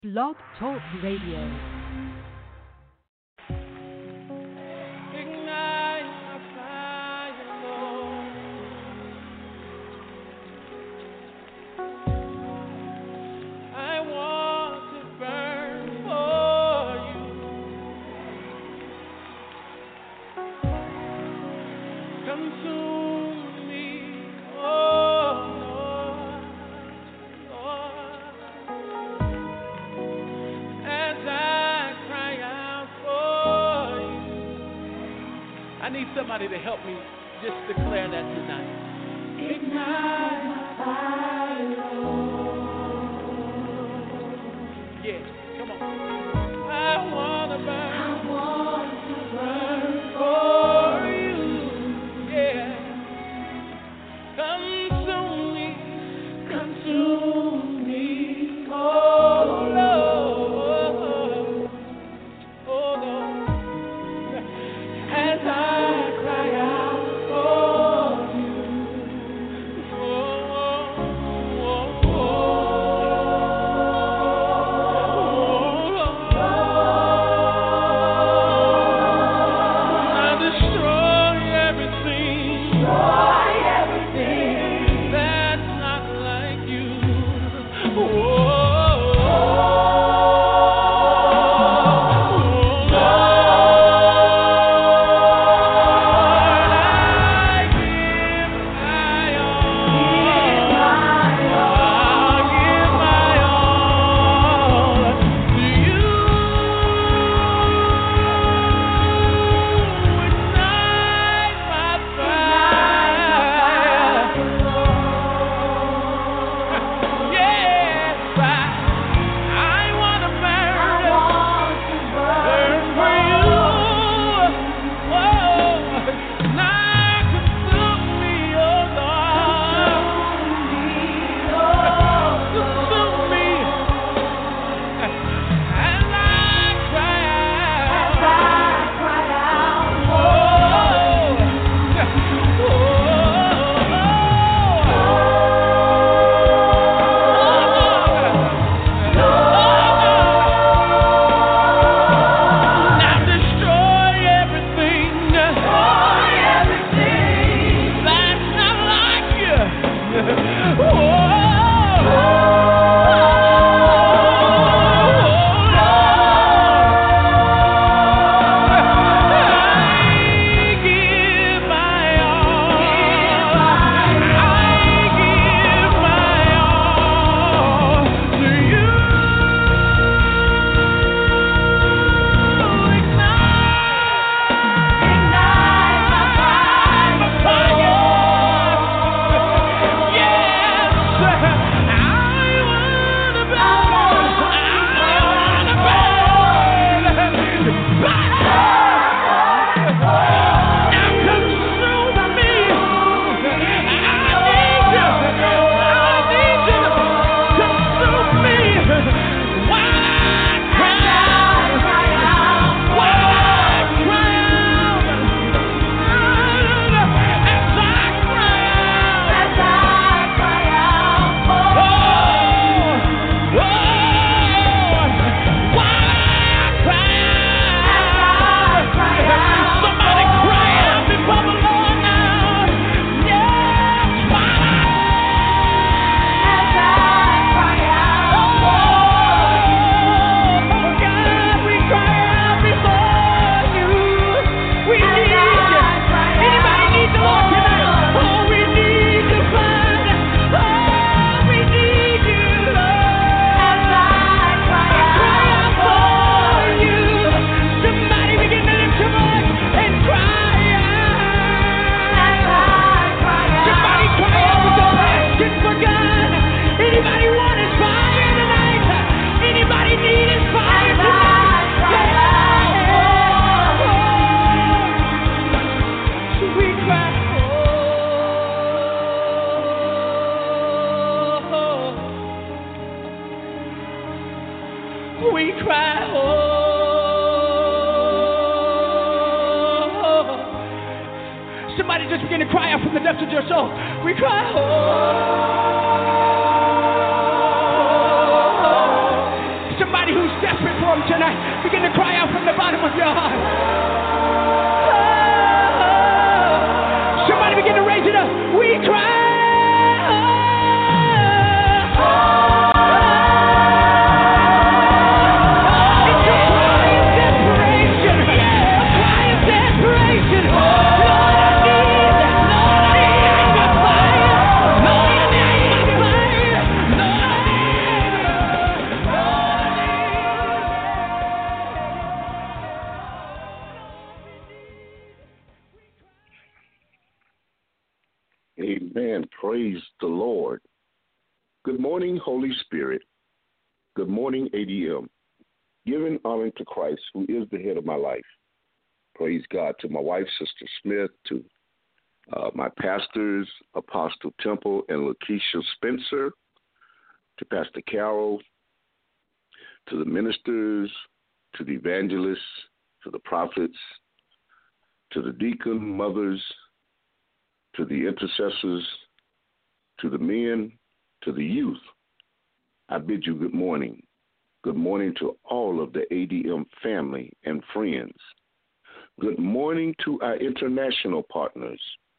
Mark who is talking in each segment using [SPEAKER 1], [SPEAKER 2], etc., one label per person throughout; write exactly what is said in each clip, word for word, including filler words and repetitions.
[SPEAKER 1] Blog Talk Radio.
[SPEAKER 2] Ignite my fire, Lord. I want to burn for you. Consume me, oh Lord, Lord, as I cry out for you. I need somebody to help me just declare that tonight. Ignite my fire, Lord. Yeah, come on. I wanna burn. I want to burn for you. Yeah. Consume me. Consume me. Oh Lord. Oh Lord. As I cry out for you. Oh, oh, oh, I destroy everything. That's not like you. Just begin to cry out from the depths of your soul. We cry, oh. Somebody for him tonight. Begin to cry out from the bottom of your heart. Oh, somebody begin to raise it up. We cry.
[SPEAKER 3] Amen. Praise the Lord. Good morning, Holy Spirit. Good morning, A D M. Giving honor to Christ, who is the head of my life. Praise God. To my wife, Sister Smith, to uh, my pastors, Apostle Temple and Lakeisha Spencer, to Pastor Carol, to the ministers, to the evangelists, to the prophets, to the deacon mothers, to the intercessors, to the men, to the youth, I bid you good morning. Good morning to all of the A D M family and friends. Good morning to our international partners,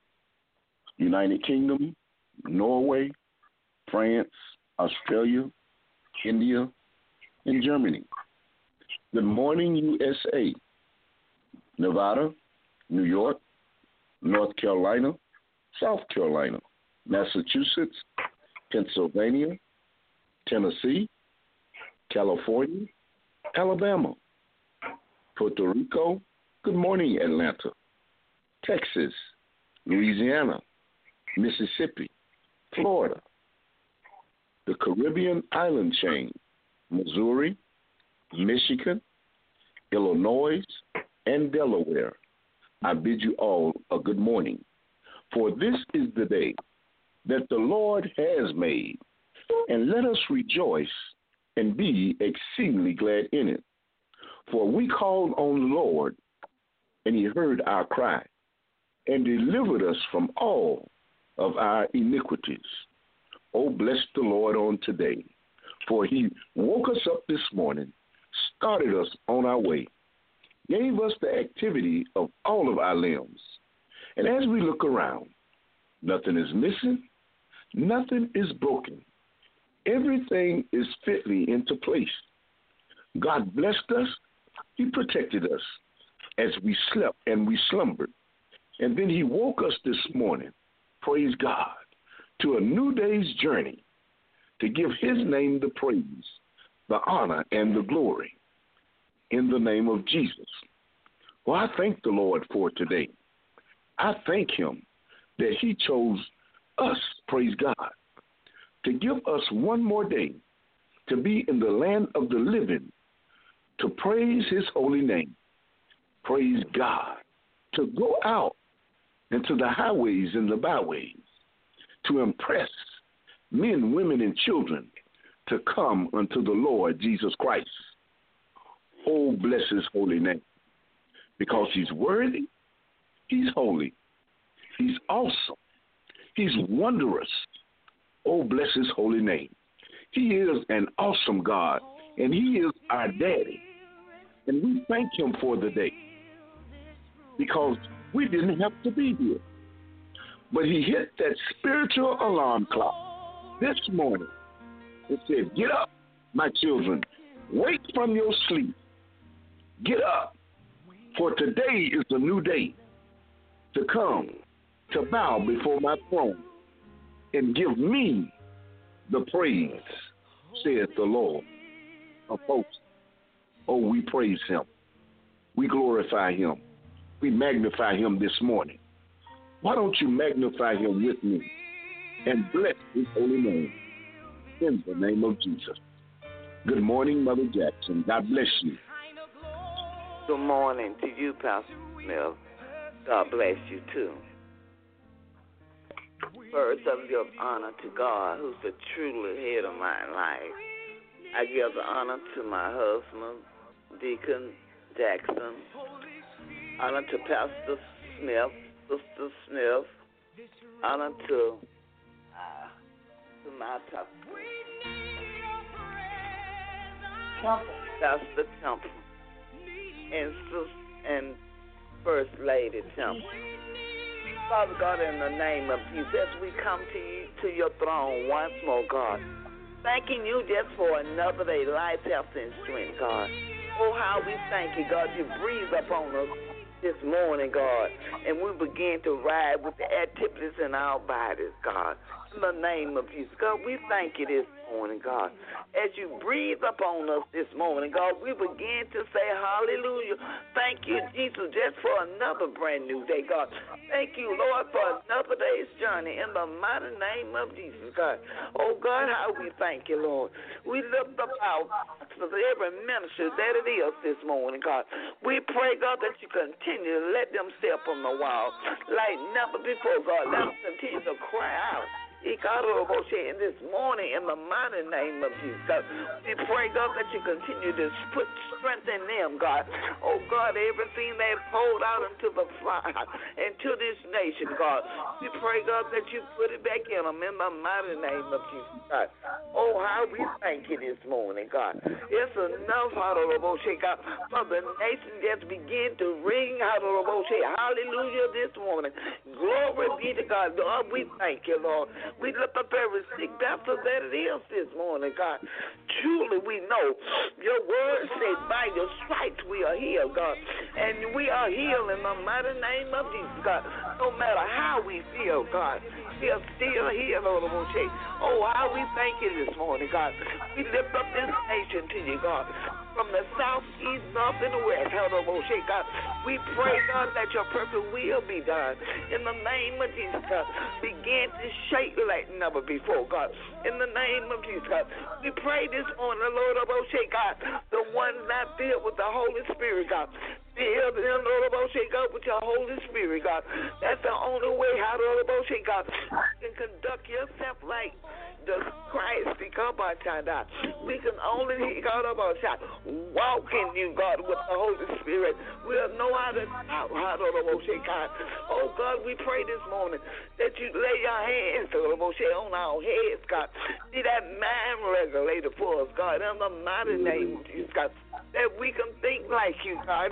[SPEAKER 3] United Kingdom, Norway, France, Australia, India, and Germany. Good morning, U S A, Nevada, New York, North Carolina, South Carolina, Massachusetts, Pennsylvania, Tennessee, California, Alabama, Puerto Rico, good morning, Atlanta, Texas, Louisiana, Mississippi, Florida, the Caribbean island chain, Missouri, Michigan, Illinois, and Delaware. I bid you all a good morning. For this is the day that the Lord has made, and let us rejoice and be exceedingly glad in it. For we called on the Lord, and he heard our cry, and delivered us from all of our iniquities. Oh, bless the Lord on today, for he woke us up this morning, started us on our way, gave us the activity of all of our limbs. And as we look around, nothing is missing, nothing is broken. Everything is fitly into place. God blessed us. He protected us as we slept and we slumbered. And then he woke us this morning, praise God, to a new day's journey to give his name the praise, the honor, and the glory in the name of Jesus. Well, I thank the Lord for today. I thank him that he chose us, praise God, to give us one more day to be in the land of the living, to praise his holy name, praise God, to go out into the highways and the byways, to impress men, women, and children to come unto the Lord Jesus Christ. Oh, bless his holy name, because he's worthy, he's holy, he's awesome, he's wondrous. Oh, bless his holy name. He is an awesome God, and he is our daddy. And we thank him for the day, because we didn't have to be here. But he hit that spiritual alarm clock this morning. It said, get up, my children. Wake from your sleep. Get up, for today is a new day to come, to bow before my throne and give me the praise, saith the Lord of hosts. Oh, we praise him. We glorify him. We magnify him this morning. Why don't you magnify him with me and bless his holy name in the name of Jesus. Good morning, Mother Jackson. God bless you.
[SPEAKER 4] Good morning to you, Pastor Smith. God bless you, too. First, I give honor to God, who's the truly head of my life. I give the honor to my husband, Deacon Jackson. Honor to Pastor Smith, Sister Smith. Honor to, uh, to my top. Temple. Pastor Temple and Sis- and First Lady Temple. Father God, in the name of Jesus, we come to you, to your throne once more, God. Thanking you just for another day, life, health, and strength, God. Oh, how we thank you, God. You breathe upon us this morning, God, and we begin to ride with the activities in our bodies, God. In the name of Jesus, God, we thank you this morning, God. As you breathe upon us this morning, God, we begin to say hallelujah. Thank you, Jesus, just for another brand new day, God. Thank you, Lord, for another day's journey in the mighty name of Jesus, God. Oh, God, how we thank you, Lord. We lift up our to every minister that it is this morning, God. We pray, God, that you continue to let them step on the wall like never before, God. Let them continue to cry out in this morning in the mighty name of Jesus, God. We pray, God, that you continue to put strength in them, God. Oh, God, everything they've pulled out into the fire, into this nation, God. We pray, God, that you put it back in them in the mighty name of Jesus, God. Oh, how we thank you this morning, God. It's enough, God, for the nation just begin to ring, hallelujah, this morning. Glory be to God. Lord, we thank you, Lord. We lift up every sick vessel that it is this morning, God. Truly, we know your word says by your stripes we are healed, God. And we are healed in the mighty name of Jesus, God. No matter how we feel, God, we are still healed, Lord. Oh, how we thank you this morning, God. We lift up this nation to you, God. From the south, east, north, and the west, God. We pray, God, that your perfect will be done. In the name of Jesus, God, begin to shake like never before, God. In the name of Jesus, God, we pray this morning, Lord of O'Shea, God, the ones not filled with the Holy Spirit, God. Fill them, Lord of O'Shea, God, with your Holy Spirit, God. That's the only way, how, Lord of O'Shea, God, you can conduct yourself like the Christ, we can only, God, about walk in you, God, with the Holy Spirit. We'll know how to talk, how to, God. Oh, God, we pray this morning that you lay your hands, on our heads, God. Be that mind regulator for us, God, in the mighty name of Jesus, God. That we can think like you, God.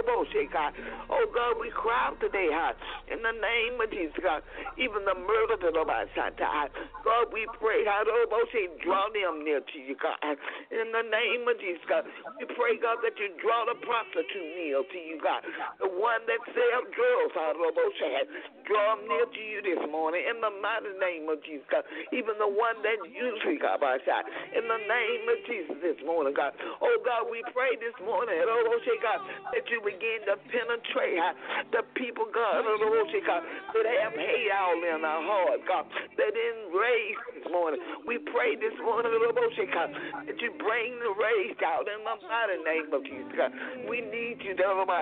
[SPEAKER 4] Oh, God, we cry out today, God, in the name of Jesus, God. Even the murder to the God, we pray, how to draw them near to you, God. In the name of Jesus, God. We pray, God, that you draw the prostitute near to you, God. The one that sells drugs, how to draw them near to you this morning, in the mighty name of Jesus, God. Even the one that usually, God, in the name of Jesus this morning, God. Oh, God, we pray this morning, God, that you begin to penetrate the people, God, God, that have hate all in our heart, God, that in rage this morning. We pray this morning, God, that you bring the rage out in the mighty name of Jesus, God. We need you,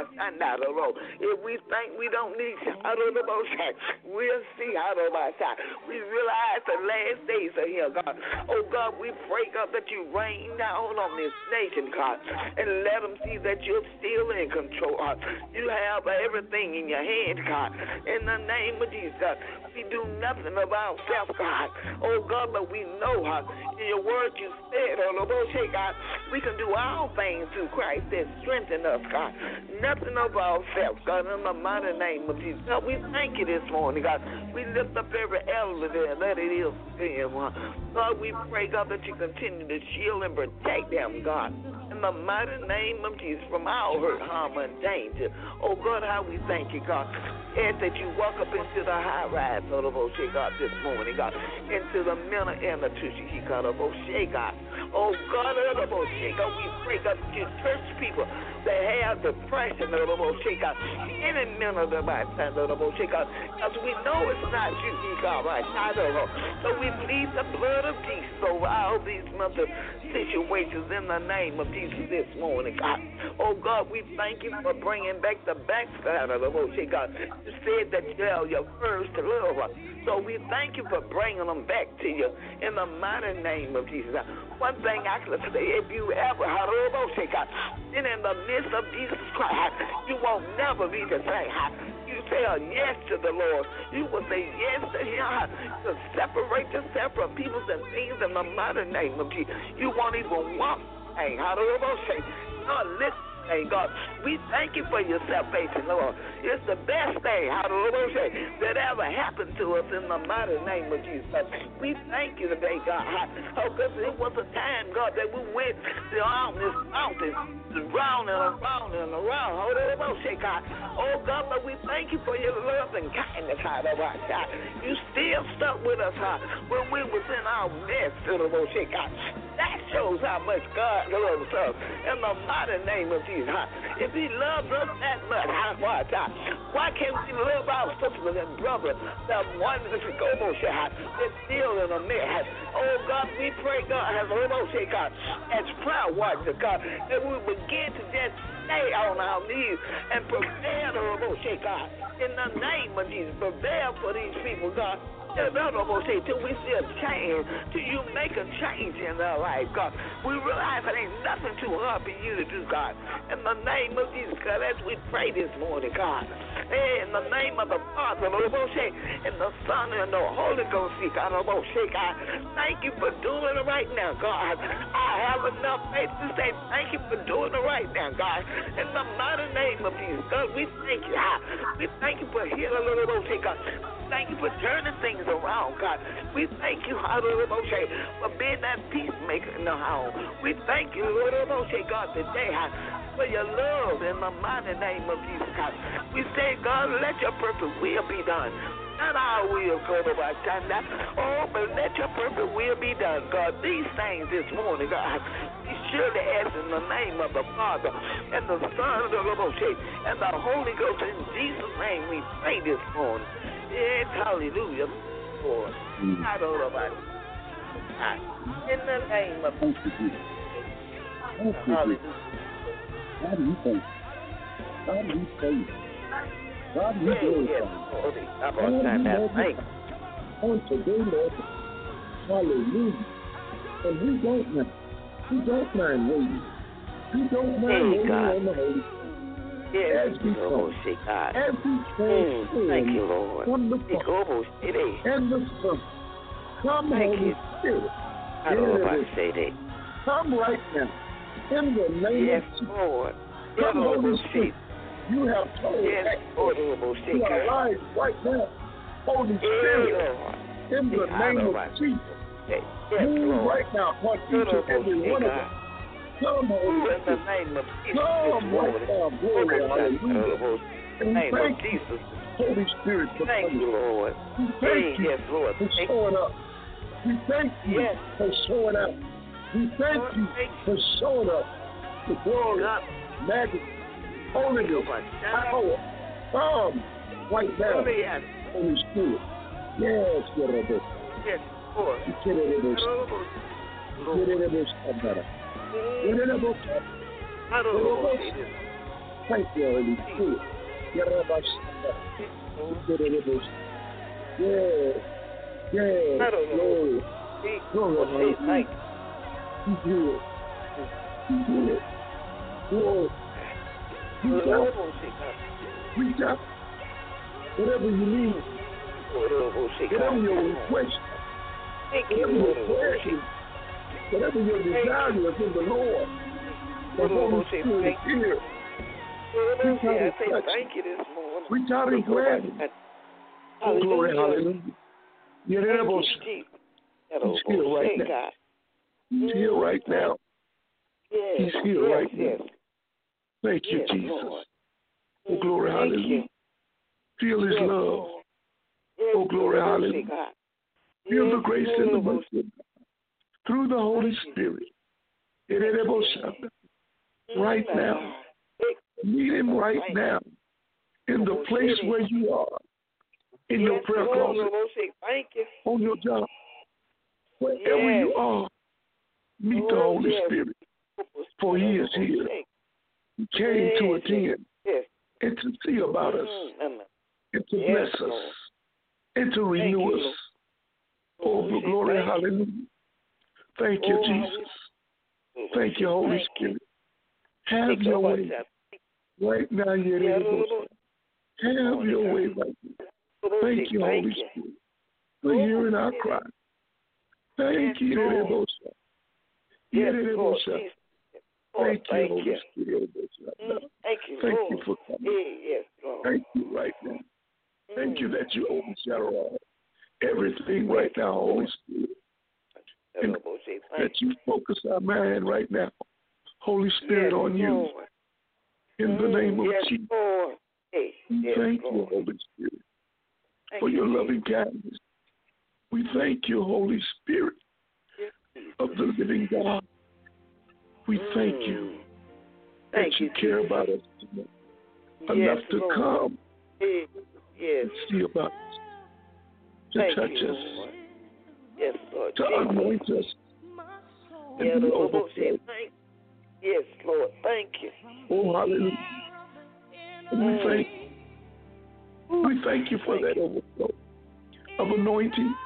[SPEAKER 4] if we think we don't need you, we'll see how we realize the last days are here, God. Oh, God, we pray, God, that you rain down on this nation, God, and let them see that you're still in control, God. You have everything in your hand, God. In the name of Jesus, God, we do nothing of ourselves, God. Oh, God, but we know, God, in your word you said, oh, God, we can do all things through Christ that strengthen us, God. Nothing of ourselves, God, in the mighty name of Jesus. God, we thank you this morning, God. We lift up every elder there that it is in, God, we pray, God, that you continue to shield and protect them, God. In the mighty name of Jesus, from all hurt, harm, and danger. Oh, God, how we thank you, God. Ask that you walk up into the high rise of the Moshe, God, this morning, God. Into the mental institution, God, of Moshe, God. Oh, God, of the Moshe, God, we pray, God, that you touch people that have depression, of the Moshe, God. Any mental device, of the Moshe, God. Because we know it's not you, God, right? I don't know. So we plead the blood of Jesus over all these mental situations in the name of Jesus this morning, God. Oh, God, we thank you for bringing back the backside of the Moshe, God. You said that you are your first love. So we thank you for bringing them back to you in the mighty name of Jesus. One thing I can say, if you ever had a Moshe, God, then in the midst of Jesus Christ, you won't never be the same. You say a yes to the Lord. You will say yes to him to separate yourself from people and things in the mighty name of Jesus. You won't even walk thing. Hallelujah. God, listen. Hey, God, we thank you for your salvation, Lord. It's the best thing, hallelujah, that ever happened to us in the mighty name of Jesus. We thank you today, God. Oh, because it was a time, God, that we went down this mountain, round and around and around. Hallelujah, God. Oh, God, but we thank you for your love and kindness, hallelujah, God. You still stuck with us, huh, when we was in our mess, hallelujah, God. That shows how much God loves us in the mighty name of Jesus. If he loves us that much, why can't we love our sisters and brothers that one that go that's still in a mess? Oh God, we pray, God, as God, as prayer warriors, God, that we begin to just stay on our knees and prepare the God in the name of Jesus. Prepare for these people, God. Till we see a change, till you make a change in their life, God. We realize it ain't nothing too hard for you to do, God. In the name of Jesus, God, as we pray this morning, God. Hey, in the name of the Father, and the Son, and the Holy Ghost, God. Thank you for doing it right now, God. I have enough faith to say thank you for doing it right now, God. In the mighty name of Jesus, God, we thank you. We thank you for healing, God. Thank you for turning things around, God. We thank you, hallelujah, for being that peacemaker in the home. We thank you, hallelujah, God, today, for your love in the mighty name of Jesus, God. We say, God, let your perfect will be done. Not our will, God, oh, but let your perfect will be done, God. These things this morning, God, we surely ask in the name of the Father and the Son of the Lord and the Holy Ghost. In Jesus' name we pray this morning. Yes, hallelujah, Lord. I don't know about it. In the name of Jesus. Hallelujah.
[SPEAKER 3] God, we thank you. God, we thank you. God, we glorify you. God, we love you. On today, Lord. Hallelujah. And we don't mind. We don't mind waiting. We don't mind waiting on the Holy Spirit.
[SPEAKER 4] Yes,
[SPEAKER 3] as we come, as we transform
[SPEAKER 4] Thank you, Lord.
[SPEAKER 3] from the Father and the Son. Come,
[SPEAKER 4] Thank
[SPEAKER 3] Holy
[SPEAKER 4] you.
[SPEAKER 3] Spirit.
[SPEAKER 4] I don't know about to say that.
[SPEAKER 3] Come right now. In the name
[SPEAKER 4] Yes,
[SPEAKER 3] of Jesus.
[SPEAKER 4] Lord.
[SPEAKER 3] Come, Holy Spirit. You have told
[SPEAKER 4] yes,
[SPEAKER 3] access to our lives right now. Holy Spirit, in the name of Jesus.
[SPEAKER 4] Yes,
[SPEAKER 3] Move
[SPEAKER 4] Lord.
[SPEAKER 3] right now upon each and every one of us. Come, Holy
[SPEAKER 4] In the
[SPEAKER 3] Spirit.
[SPEAKER 4] name of Jesus.
[SPEAKER 3] Come right now, glory, hallelujah. And we
[SPEAKER 4] name
[SPEAKER 3] thank
[SPEAKER 4] of
[SPEAKER 3] you,
[SPEAKER 4] Jesus.
[SPEAKER 3] Holy Spirit, for
[SPEAKER 4] Thank
[SPEAKER 3] coming.
[SPEAKER 4] you, Lord.
[SPEAKER 3] We thank
[SPEAKER 4] Hey,
[SPEAKER 3] you
[SPEAKER 4] yes, Lord.
[SPEAKER 3] for
[SPEAKER 4] Thank
[SPEAKER 3] showing up. We thank you
[SPEAKER 4] Yes.
[SPEAKER 3] for showing up. We thank
[SPEAKER 4] Lord,
[SPEAKER 3] you
[SPEAKER 4] thank
[SPEAKER 3] for showing up. The glory,
[SPEAKER 4] God.
[SPEAKER 3] majesty, holiness,
[SPEAKER 4] Oh, my God.
[SPEAKER 3] power. Come right now,
[SPEAKER 4] Glory, yes.
[SPEAKER 3] Holy Spirit. Yes, you're a good.
[SPEAKER 4] Yes, Lord.
[SPEAKER 3] You get it in this.
[SPEAKER 4] Lord.
[SPEAKER 3] Get it in this. Get it in this.
[SPEAKER 4] I don't know what it is.
[SPEAKER 3] Thank you, Holy Spirit. You're a good. Get it in this. Yes. Yes.
[SPEAKER 4] I don't know.
[SPEAKER 3] Glory. Glory, hallelujah.
[SPEAKER 4] Thank
[SPEAKER 3] You do it. You do it. Glory.
[SPEAKER 4] you.
[SPEAKER 3] Reach out. Reach out. Whatever you need. Whatever your request.
[SPEAKER 4] Thank
[SPEAKER 3] Whatever
[SPEAKER 4] you,
[SPEAKER 3] your
[SPEAKER 4] Lord.
[SPEAKER 3] prayer is. Whatever your desire is in the Lord. The Holy Spirit is here. Reach out
[SPEAKER 4] I
[SPEAKER 3] and
[SPEAKER 4] say
[SPEAKER 3] touch
[SPEAKER 4] thank you this morning.
[SPEAKER 3] Reach out and grab him. Oh, glory, hallelujah. You're able. He's here right now. He's here right now.
[SPEAKER 4] Yes,
[SPEAKER 3] He's here
[SPEAKER 4] yes,
[SPEAKER 3] right
[SPEAKER 4] yes.
[SPEAKER 3] now. Thank you,
[SPEAKER 4] Yes,
[SPEAKER 3] Jesus.
[SPEAKER 4] Lord.
[SPEAKER 3] Oh, glory,
[SPEAKER 4] Thank
[SPEAKER 3] hallelujah.
[SPEAKER 4] you.
[SPEAKER 3] Feel his
[SPEAKER 4] Yes,
[SPEAKER 3] love.
[SPEAKER 4] Lord. Yes,
[SPEAKER 3] Oh, glory,
[SPEAKER 4] Lord.
[SPEAKER 3] hallelujah.
[SPEAKER 4] God.
[SPEAKER 3] Feel
[SPEAKER 4] Yes,
[SPEAKER 3] the grace and the
[SPEAKER 4] Lord.
[SPEAKER 3] mercy of God through the Holy
[SPEAKER 4] Thank you.
[SPEAKER 3] Spirit.
[SPEAKER 4] Thank you.
[SPEAKER 3] Right now. Meet him right
[SPEAKER 4] Thank
[SPEAKER 3] now in the
[SPEAKER 4] Oh,
[SPEAKER 3] place
[SPEAKER 4] city.
[SPEAKER 3] where you are, in your
[SPEAKER 4] Yes,
[SPEAKER 3] prayer
[SPEAKER 4] Lord.
[SPEAKER 3] closet,
[SPEAKER 4] Thank you.
[SPEAKER 3] on your job, wherever
[SPEAKER 4] Yes.
[SPEAKER 3] you are. Meet the
[SPEAKER 4] Oh,
[SPEAKER 3] Holy
[SPEAKER 4] yes.
[SPEAKER 3] Spirit, for he is here. He came
[SPEAKER 4] yes.
[SPEAKER 3] to attend
[SPEAKER 4] Yes.
[SPEAKER 3] and to see about us,
[SPEAKER 4] Mm-hmm.
[SPEAKER 3] and to
[SPEAKER 4] Yes,
[SPEAKER 3] bless us,
[SPEAKER 4] Lord.
[SPEAKER 3] and to renew
[SPEAKER 4] you,
[SPEAKER 3] us.
[SPEAKER 4] Lord.
[SPEAKER 3] Oh, the glory,
[SPEAKER 4] Thank you.
[SPEAKER 3] hallelujah. Thank you,
[SPEAKER 4] Oh,
[SPEAKER 3] Jesus.
[SPEAKER 4] hallelujah.
[SPEAKER 3] Thank you, Holy
[SPEAKER 4] Thank
[SPEAKER 3] Spirit.
[SPEAKER 4] you.
[SPEAKER 3] Have
[SPEAKER 4] Thank
[SPEAKER 3] your
[SPEAKER 4] you,
[SPEAKER 3] way
[SPEAKER 4] Lord.
[SPEAKER 3] right now. You're
[SPEAKER 4] Yeah,
[SPEAKER 3] able
[SPEAKER 4] Lord.
[SPEAKER 3] to have your way right now. Thank you,
[SPEAKER 4] Thank
[SPEAKER 3] Holy
[SPEAKER 4] you.
[SPEAKER 3] Spirit, for hearing our cry. Thank
[SPEAKER 4] Yes,
[SPEAKER 3] you,
[SPEAKER 4] Lord.
[SPEAKER 3] Lord.
[SPEAKER 4] Yes,
[SPEAKER 3] Yes,
[SPEAKER 4] Lord.
[SPEAKER 3] Lord.
[SPEAKER 4] Jesus.
[SPEAKER 3] Thank you,
[SPEAKER 4] thank
[SPEAKER 3] Holy
[SPEAKER 4] you.
[SPEAKER 3] Spirit.
[SPEAKER 4] Mm, thank you,
[SPEAKER 3] Thank
[SPEAKER 4] Lord.
[SPEAKER 3] you for coming.
[SPEAKER 4] Yeah, yes, Lord.
[SPEAKER 3] Thank you right now. Thank
[SPEAKER 4] Mm.
[SPEAKER 3] you that you overshadow all everything right now, Holy Spirit. And that you focus our mind right now, Holy Spirit,
[SPEAKER 4] yes,
[SPEAKER 3] on you.
[SPEAKER 4] Lord.
[SPEAKER 3] In
[SPEAKER 4] mm,
[SPEAKER 3] the name of
[SPEAKER 4] yes,
[SPEAKER 3] Jesus.
[SPEAKER 4] Lord. Hey, yes,
[SPEAKER 3] Thank
[SPEAKER 4] Lord.
[SPEAKER 3] you, Holy Spirit,
[SPEAKER 4] Thank
[SPEAKER 3] for
[SPEAKER 4] you,
[SPEAKER 3] your
[SPEAKER 4] Jesus.
[SPEAKER 3] loving kindness. We thank you, Holy Spirit
[SPEAKER 4] Yes,
[SPEAKER 3] of the living God. We thank
[SPEAKER 4] Mm.
[SPEAKER 3] you
[SPEAKER 4] Thank
[SPEAKER 3] that you
[SPEAKER 4] you,
[SPEAKER 3] care
[SPEAKER 4] Jesus.
[SPEAKER 3] about us enough,
[SPEAKER 4] Yes,
[SPEAKER 3] enough to
[SPEAKER 4] Lord.
[SPEAKER 3] come
[SPEAKER 4] Yes, yes.
[SPEAKER 3] and see about us, to
[SPEAKER 4] Thank
[SPEAKER 3] touch
[SPEAKER 4] you,
[SPEAKER 3] us,
[SPEAKER 4] Lord. Yes, Lord.
[SPEAKER 3] to
[SPEAKER 4] Jesus.
[SPEAKER 3] anoint us, and
[SPEAKER 4] Yeah,
[SPEAKER 3] be
[SPEAKER 4] the Lord say
[SPEAKER 3] overflow.
[SPEAKER 4] thank. Yes, Lord. Thank you.
[SPEAKER 3] Oh, hallelujah. And we
[SPEAKER 4] Mm.
[SPEAKER 3] thank we thank you for
[SPEAKER 4] Thank
[SPEAKER 3] that overflow of anointing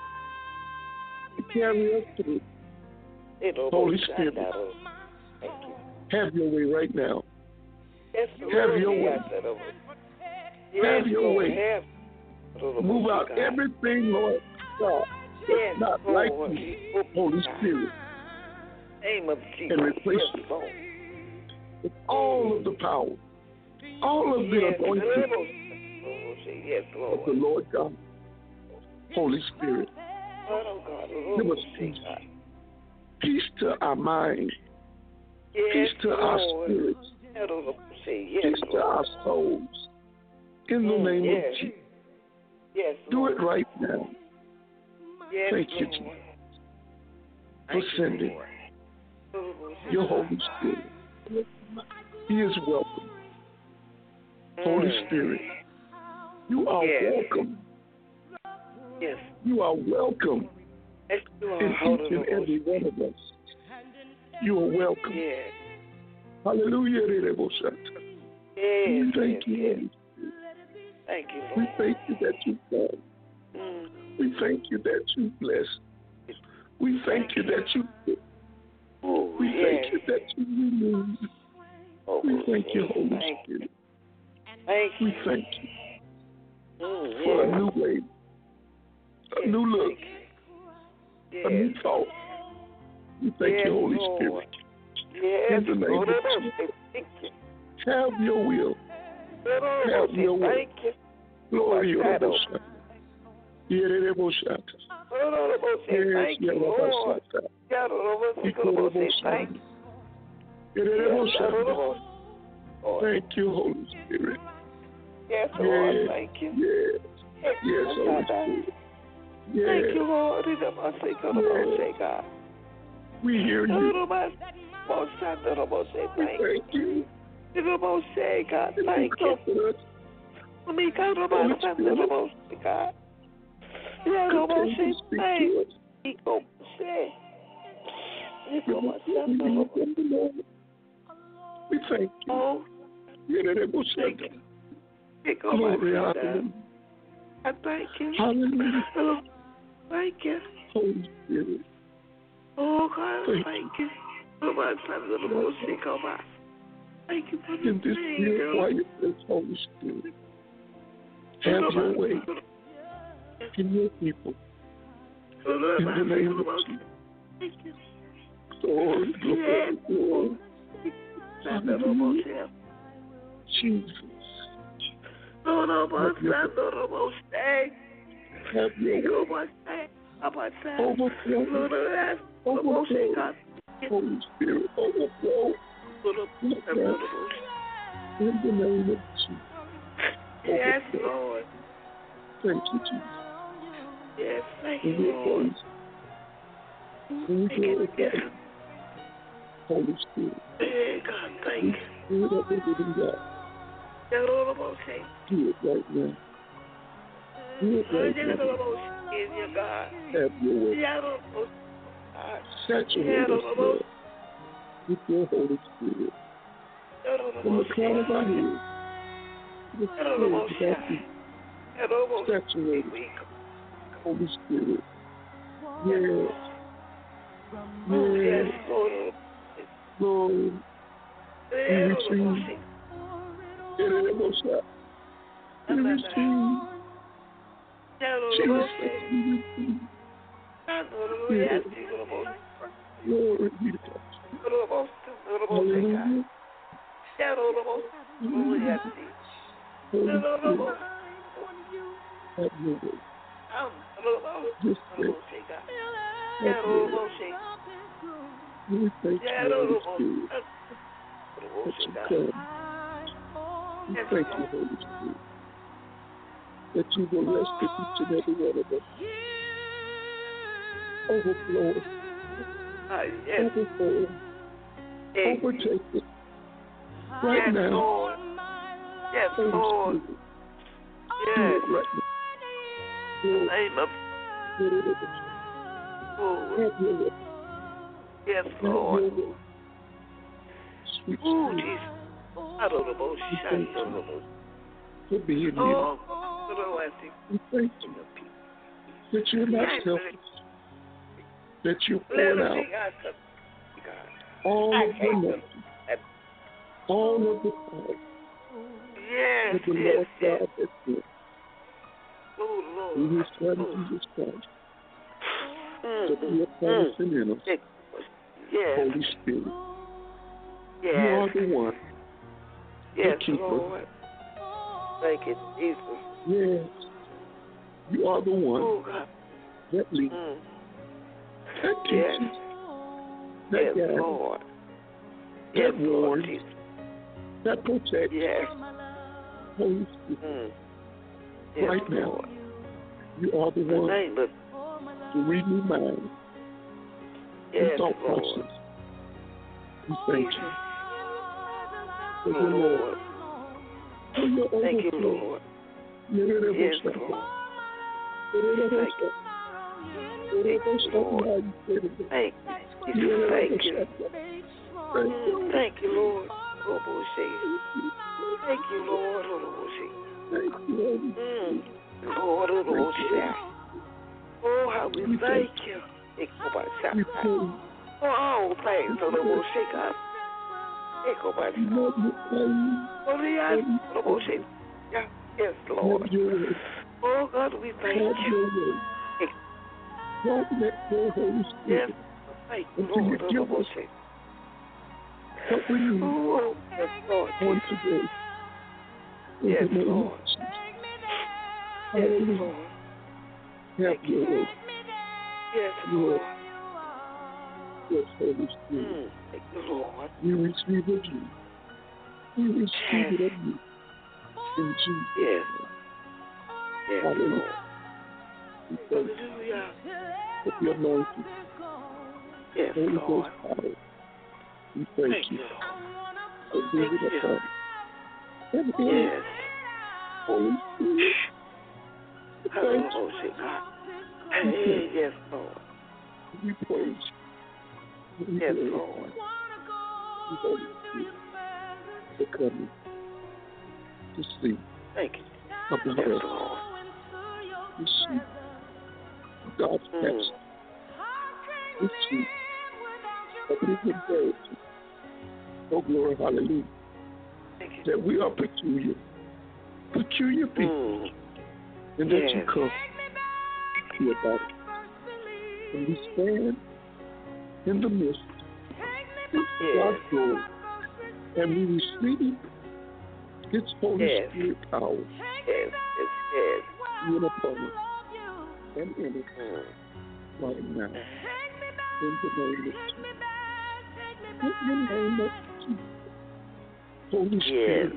[SPEAKER 3] to carry us through.
[SPEAKER 4] Hey, the Lord
[SPEAKER 3] Holy
[SPEAKER 4] say,
[SPEAKER 3] Spirit,
[SPEAKER 4] thank you.
[SPEAKER 3] have your way right now.
[SPEAKER 4] Yes,
[SPEAKER 3] Have
[SPEAKER 4] Lord.
[SPEAKER 3] your way.
[SPEAKER 4] Yes, Lord. Yes,
[SPEAKER 3] Have your
[SPEAKER 4] Lord.
[SPEAKER 3] way.
[SPEAKER 4] Have. Lord,
[SPEAKER 3] Move
[SPEAKER 4] Lord,
[SPEAKER 3] out
[SPEAKER 4] God.
[SPEAKER 3] everything, Lord God, that's
[SPEAKER 4] Yes,
[SPEAKER 3] not
[SPEAKER 4] Lord.
[SPEAKER 3] like you, Holy Spirit,
[SPEAKER 4] Name of Jesus.
[SPEAKER 3] and replace
[SPEAKER 4] Yes,
[SPEAKER 3] it
[SPEAKER 4] Lord.
[SPEAKER 3] with all of the power, all of the
[SPEAKER 4] Yes,
[SPEAKER 3] anointing
[SPEAKER 4] Lord. Yes,
[SPEAKER 3] of the
[SPEAKER 4] Lord.
[SPEAKER 3] Lord God. Holy Spirit,
[SPEAKER 4] Oh, God.
[SPEAKER 3] give
[SPEAKER 4] Lord,
[SPEAKER 3] us
[SPEAKER 4] say,
[SPEAKER 3] peace.
[SPEAKER 4] God.
[SPEAKER 3] Peace to our minds,
[SPEAKER 4] Yes,
[SPEAKER 3] peace to our
[SPEAKER 4] Lord.
[SPEAKER 3] spirits,
[SPEAKER 4] Lord, say, yes,
[SPEAKER 3] peace to
[SPEAKER 4] Lord.
[SPEAKER 3] our souls. In the
[SPEAKER 4] Mm,
[SPEAKER 3] name
[SPEAKER 4] yes.
[SPEAKER 3] of Jesus.
[SPEAKER 4] Yes,
[SPEAKER 3] Do
[SPEAKER 4] Lord.
[SPEAKER 3] it right now.
[SPEAKER 4] Yes,
[SPEAKER 3] Thank you,
[SPEAKER 4] Lord.
[SPEAKER 3] Jesus, for
[SPEAKER 4] Thank you,
[SPEAKER 3] sending
[SPEAKER 4] Lord. Lord,
[SPEAKER 3] your Holy Spirit. He is welcome. Holy
[SPEAKER 4] Mm.
[SPEAKER 3] Spirit, you are
[SPEAKER 4] Yes.
[SPEAKER 3] welcome.
[SPEAKER 4] Yes.
[SPEAKER 3] You are welcome
[SPEAKER 4] Yes, you are.
[SPEAKER 3] in
[SPEAKER 4] Hold
[SPEAKER 3] each
[SPEAKER 4] on,
[SPEAKER 3] and
[SPEAKER 4] Lord.
[SPEAKER 3] every one of us. You are welcome.
[SPEAKER 4] Yes.
[SPEAKER 3] Hallelujah. We
[SPEAKER 4] Yes,
[SPEAKER 3] thank
[SPEAKER 4] yes,
[SPEAKER 3] you,
[SPEAKER 4] yes.
[SPEAKER 3] Holy.
[SPEAKER 4] Thank you,
[SPEAKER 3] We
[SPEAKER 4] Lord.
[SPEAKER 3] thank you that you come.
[SPEAKER 4] Mm.
[SPEAKER 3] We thank you that you bless. We thank you that you
[SPEAKER 4] Oh,
[SPEAKER 3] we
[SPEAKER 4] yes.
[SPEAKER 3] thank you that you remove.
[SPEAKER 4] Oh,
[SPEAKER 3] We thank you,
[SPEAKER 4] yes.
[SPEAKER 3] Holy
[SPEAKER 4] Thank you.
[SPEAKER 3] Spirit.
[SPEAKER 4] Thank
[SPEAKER 3] We
[SPEAKER 4] you.
[SPEAKER 3] thank you
[SPEAKER 4] Mm,
[SPEAKER 3] for
[SPEAKER 4] yes.
[SPEAKER 3] a new way, a
[SPEAKER 4] Yes,
[SPEAKER 3] new look,
[SPEAKER 4] thank you.
[SPEAKER 3] a new
[SPEAKER 4] Yes.
[SPEAKER 3] thought. We thank
[SPEAKER 4] Yes,
[SPEAKER 3] you, Holy
[SPEAKER 4] Lord.
[SPEAKER 3] Spirit.
[SPEAKER 4] Yes,
[SPEAKER 3] In the name
[SPEAKER 4] Lord.
[SPEAKER 3] of
[SPEAKER 4] Lord,
[SPEAKER 3] Jesus.
[SPEAKER 4] thank you.
[SPEAKER 3] Have your will.
[SPEAKER 4] Lord,
[SPEAKER 3] Have your way.
[SPEAKER 4] thank you.
[SPEAKER 3] Glory to
[SPEAKER 4] Shadow.
[SPEAKER 3] the Yes,
[SPEAKER 4] Lord, thank you, Lord. Lord, thank you. Yes, Lord.
[SPEAKER 3] Thank you, Holy Spirit.
[SPEAKER 4] Yes, Lord,
[SPEAKER 3] Yes,
[SPEAKER 4] thank you.
[SPEAKER 3] yes, yes, Holy Spirit. Yes,
[SPEAKER 4] Thank you, Lord. In the mercy, God,
[SPEAKER 3] yes.
[SPEAKER 4] God.
[SPEAKER 3] We hear
[SPEAKER 4] In
[SPEAKER 3] you.
[SPEAKER 4] the mercy, most God, in the mercy,
[SPEAKER 3] We
[SPEAKER 4] thank you.
[SPEAKER 3] thank you.
[SPEAKER 4] In the mercy, God,
[SPEAKER 3] And
[SPEAKER 4] thank
[SPEAKER 3] you
[SPEAKER 4] you.
[SPEAKER 3] comfort us.
[SPEAKER 4] For me, God, in the
[SPEAKER 3] Holy
[SPEAKER 4] mercy, in the
[SPEAKER 3] Spirit,
[SPEAKER 4] mercy, God. In the
[SPEAKER 3] continue to
[SPEAKER 4] mercy,
[SPEAKER 3] speak
[SPEAKER 4] thank
[SPEAKER 3] to us.
[SPEAKER 4] you. In the mercy, in
[SPEAKER 3] Give
[SPEAKER 4] the
[SPEAKER 3] us
[SPEAKER 4] mercy,
[SPEAKER 3] what we
[SPEAKER 4] in the
[SPEAKER 3] need
[SPEAKER 4] mercy.
[SPEAKER 3] from the Lord. We thank you.
[SPEAKER 4] Oh,
[SPEAKER 3] Yeah, that was
[SPEAKER 4] thank
[SPEAKER 3] shut
[SPEAKER 4] you. Take
[SPEAKER 3] down.
[SPEAKER 4] over
[SPEAKER 3] Glory,
[SPEAKER 4] my
[SPEAKER 3] hallelujah.
[SPEAKER 4] I thank you.
[SPEAKER 3] Hallelujah.
[SPEAKER 4] Oh, thank you.
[SPEAKER 3] Holy Spirit,
[SPEAKER 4] Oh, God,
[SPEAKER 3] thank
[SPEAKER 4] thank you. Oh, my son, the Lord, sick of us. Thank you for the
[SPEAKER 3] in this real quiet place, Holy Spirit. Have your way in your people. In the name of Jesus.
[SPEAKER 4] Thank you.
[SPEAKER 3] Glory, glory, glory. Hallelujah. Jesus.
[SPEAKER 4] Lord, oh, my
[SPEAKER 3] Have your
[SPEAKER 4] son, Lord, oh, my stay.
[SPEAKER 3] Have your
[SPEAKER 4] Oh,
[SPEAKER 3] way.
[SPEAKER 4] my stay. Oh, my son.
[SPEAKER 3] Overflow.
[SPEAKER 4] Lord, oh, yes. Oh, my
[SPEAKER 3] Overflow.
[SPEAKER 4] God.
[SPEAKER 3] Holy Spirit, overflow.
[SPEAKER 4] Lord, oh,
[SPEAKER 3] Let
[SPEAKER 4] my
[SPEAKER 3] that
[SPEAKER 4] son.
[SPEAKER 3] in the name of Jesus.
[SPEAKER 4] Yes,
[SPEAKER 3] Overflow.
[SPEAKER 4] Lord.
[SPEAKER 3] Thank you, Jesus.
[SPEAKER 4] Yes, thank
[SPEAKER 3] And
[SPEAKER 4] you,
[SPEAKER 3] we
[SPEAKER 4] Lord.
[SPEAKER 3] praise and we
[SPEAKER 4] Thank you.
[SPEAKER 3] glorify you, Holy Spirit.
[SPEAKER 4] Hey, God, thank
[SPEAKER 3] We
[SPEAKER 4] you.
[SPEAKER 3] Spirit of the living God.
[SPEAKER 4] Yeah, Lord, oh, okay.
[SPEAKER 3] Do it right now. Do it
[SPEAKER 4] Oh,
[SPEAKER 3] right
[SPEAKER 4] yeah,
[SPEAKER 3] now.
[SPEAKER 4] Lord, oh, yeah, God.
[SPEAKER 3] Have your way.
[SPEAKER 4] Yeah, Lord, oh, God. Yeah,
[SPEAKER 3] Saturate us,
[SPEAKER 4] Lord, oh,
[SPEAKER 3] Lord, with your Holy Spirit.
[SPEAKER 4] yeah, Lord,
[SPEAKER 3] From
[SPEAKER 4] oh,
[SPEAKER 3] the crown of our
[SPEAKER 4] yeah.
[SPEAKER 3] heads to the
[SPEAKER 4] Yeah, Lord,
[SPEAKER 3] soles
[SPEAKER 4] oh,
[SPEAKER 3] of
[SPEAKER 4] yeah.
[SPEAKER 3] our feet.
[SPEAKER 4] Yeah, Lord, oh,
[SPEAKER 3] Saturate us,
[SPEAKER 4] weak.
[SPEAKER 3] Holy Spirit.
[SPEAKER 4] Yes,
[SPEAKER 3] Yes,
[SPEAKER 4] oh, yes,
[SPEAKER 3] yes,
[SPEAKER 4] Lord.
[SPEAKER 3] Lord. We
[SPEAKER 4] Yeah, Lord, oh,
[SPEAKER 3] receive.
[SPEAKER 4] shit.
[SPEAKER 3] It is a shot. We receive.
[SPEAKER 4] Yeah, Lord, oh,
[SPEAKER 3] Jesus,
[SPEAKER 4] shit.
[SPEAKER 3] we receive.
[SPEAKER 4] Yeah, Lord, oh,
[SPEAKER 3] Yes,
[SPEAKER 4] yes, Jesus, oh,
[SPEAKER 3] glory be to God. Hallelujah. Hallelujah. Holy Spirit, have your way. Just pray. Have your way. We thank you, Holy Spirit, that you come. We thank you, Holy Spirit, that you will rest in each and every one of us. Overflow us. Overflow us. Overtake us. Right
[SPEAKER 4] yes,
[SPEAKER 3] now.
[SPEAKER 4] Lord. Yes,
[SPEAKER 3] Holy
[SPEAKER 4] Lord.
[SPEAKER 3] Spirit,
[SPEAKER 4] Yes.
[SPEAKER 3] do it right now.
[SPEAKER 4] In the name of Lord.
[SPEAKER 3] Have your way.
[SPEAKER 4] Yes,
[SPEAKER 3] Have
[SPEAKER 4] Lord.
[SPEAKER 3] your way. Sweet
[SPEAKER 4] Oh,
[SPEAKER 3] Spirit,
[SPEAKER 4] Jesus. I don't know about
[SPEAKER 3] we thank you for being here.
[SPEAKER 4] Oh,
[SPEAKER 3] We thank you that you're not selfish, that you're pouring out all of the mercy, all of the power
[SPEAKER 4] Yes,
[SPEAKER 3] that the
[SPEAKER 4] yes,
[SPEAKER 3] Lord
[SPEAKER 4] yes.
[SPEAKER 3] God has given
[SPEAKER 4] Oh, Lord.
[SPEAKER 3] through His Son,
[SPEAKER 4] Mm,
[SPEAKER 3] Jesus Christ,
[SPEAKER 4] mm,
[SPEAKER 3] to be a
[SPEAKER 4] mm,
[SPEAKER 3] person in us.
[SPEAKER 4] Yes,
[SPEAKER 3] Holy Spirit, you
[SPEAKER 4] yes,
[SPEAKER 3] are the one,
[SPEAKER 4] yes,
[SPEAKER 3] the keeper.
[SPEAKER 4] Lord. Thank you, Jesus.
[SPEAKER 3] Yes, you are the one
[SPEAKER 4] Oh, God.
[SPEAKER 3] that leads,
[SPEAKER 4] Mm.
[SPEAKER 3] that
[SPEAKER 4] Yes,
[SPEAKER 3] teaches, that
[SPEAKER 4] yes,
[SPEAKER 3] guides,
[SPEAKER 4] Lord.
[SPEAKER 3] that
[SPEAKER 4] Yes, Lord
[SPEAKER 3] warns,
[SPEAKER 4] Jesus.
[SPEAKER 3] that protects.
[SPEAKER 4] Yes.
[SPEAKER 3] Holy Spirit,
[SPEAKER 4] Mm. Yes,
[SPEAKER 3] right now,
[SPEAKER 4] Lord.
[SPEAKER 3] you are the
[SPEAKER 4] In the
[SPEAKER 3] one
[SPEAKER 4] name of
[SPEAKER 3] to renew minds
[SPEAKER 4] yes,
[SPEAKER 3] and thought
[SPEAKER 4] Lord.
[SPEAKER 3] process. We thank you for
[SPEAKER 4] Oh,
[SPEAKER 3] your Lord,
[SPEAKER 4] Lord.
[SPEAKER 3] for your
[SPEAKER 4] Thank you,
[SPEAKER 3] overflow.
[SPEAKER 4] Lord.
[SPEAKER 3] Yes,
[SPEAKER 4] Yes, Lord. Thank you. Thank you, Lord. Thank you, Jesus. Thank you. Mm, Thank you, Lord. Oh, bullshit. Thank you, Lord. Oh, bullshit. Mm. Lord, oh, bullshit. Oh, how we thank you. Thank you, my son. For all things, oh, bullshit, God. Thank you, my son. Oh, yes, oh, bullshit. Yeah. Yes, Lord. Oh, God, we thank you.
[SPEAKER 3] Don't let your Holy
[SPEAKER 4] Yes,
[SPEAKER 3] Spirit
[SPEAKER 4] thank you,
[SPEAKER 3] until you
[SPEAKER 4] Lord. Oh,
[SPEAKER 3] give us
[SPEAKER 4] bullshit.
[SPEAKER 3] what we need
[SPEAKER 4] Oh, yes, Lord.
[SPEAKER 3] on today. In
[SPEAKER 4] Yes,
[SPEAKER 3] the name of
[SPEAKER 4] Lord.
[SPEAKER 3] Jesus.
[SPEAKER 4] Yes,
[SPEAKER 3] Hallelujah.
[SPEAKER 4] Lord.
[SPEAKER 3] Have
[SPEAKER 4] Thank you.
[SPEAKER 3] your way.
[SPEAKER 4] Yes,
[SPEAKER 3] Yes,
[SPEAKER 4] Lord.
[SPEAKER 3] yes, Holy Spirit.
[SPEAKER 4] Mm, thank you, Lord.
[SPEAKER 3] We receive of you. We receive it of you. In Jesus'
[SPEAKER 4] Yes.
[SPEAKER 3] name.
[SPEAKER 4] Yes,
[SPEAKER 3] Hallelujah.
[SPEAKER 4] Lord.
[SPEAKER 3] We thank you
[SPEAKER 4] Hallelujah.
[SPEAKER 3] for the anointing.
[SPEAKER 4] Yes,
[SPEAKER 3] Holy
[SPEAKER 4] Lord.
[SPEAKER 3] Ghost power. We thank
[SPEAKER 4] Thank
[SPEAKER 3] you
[SPEAKER 4] you, Lord.
[SPEAKER 3] for being
[SPEAKER 4] Thank you.
[SPEAKER 3] upon and in
[SPEAKER 4] Yes.
[SPEAKER 3] Holy Spirit. We thank you.
[SPEAKER 4] Hallelujah, God. Hey, yes, Lord.
[SPEAKER 3] We praise you. We
[SPEAKER 4] Yes,
[SPEAKER 3] glorify
[SPEAKER 4] Lord.
[SPEAKER 3] you. We Holy Spirit for coming to see
[SPEAKER 4] Thank you.
[SPEAKER 3] about
[SPEAKER 4] Yes,
[SPEAKER 3] us.
[SPEAKER 4] Lord.
[SPEAKER 3] To see God's
[SPEAKER 4] Mm.
[SPEAKER 3] past. To see that we can go to. Oh, glory, hallelujah.
[SPEAKER 4] Thank you.
[SPEAKER 3] That we are peculiar. Peculiar people.
[SPEAKER 4] Mm.
[SPEAKER 3] And that
[SPEAKER 4] Yes.
[SPEAKER 3] you come to about it. And we stand in the midst of
[SPEAKER 4] Yes.
[SPEAKER 3] God's glory. And we receive His Holy
[SPEAKER 4] Yes.
[SPEAKER 3] Spirit power
[SPEAKER 4] Yes. Yes. Yes.
[SPEAKER 3] in upon us and in us
[SPEAKER 4] Mm.
[SPEAKER 3] right now. In the name of Jesus. In the name of Jesus. Holy
[SPEAKER 4] Yes.
[SPEAKER 3] Spirit,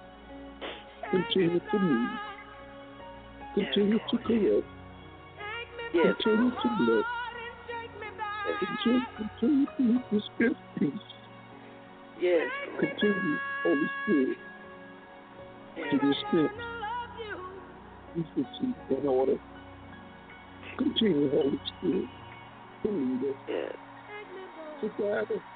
[SPEAKER 3] continue to move. Continue to correct.
[SPEAKER 4] Yes.
[SPEAKER 3] Continue to bless. Continue, continue to dispense peace.
[SPEAKER 4] Yes.
[SPEAKER 3] Continue, Holy Spirit, to
[SPEAKER 4] Yes.
[SPEAKER 3] dispense decency in order. Continue, Holy Spirit, to lead us,
[SPEAKER 4] Yes.
[SPEAKER 3] to guide us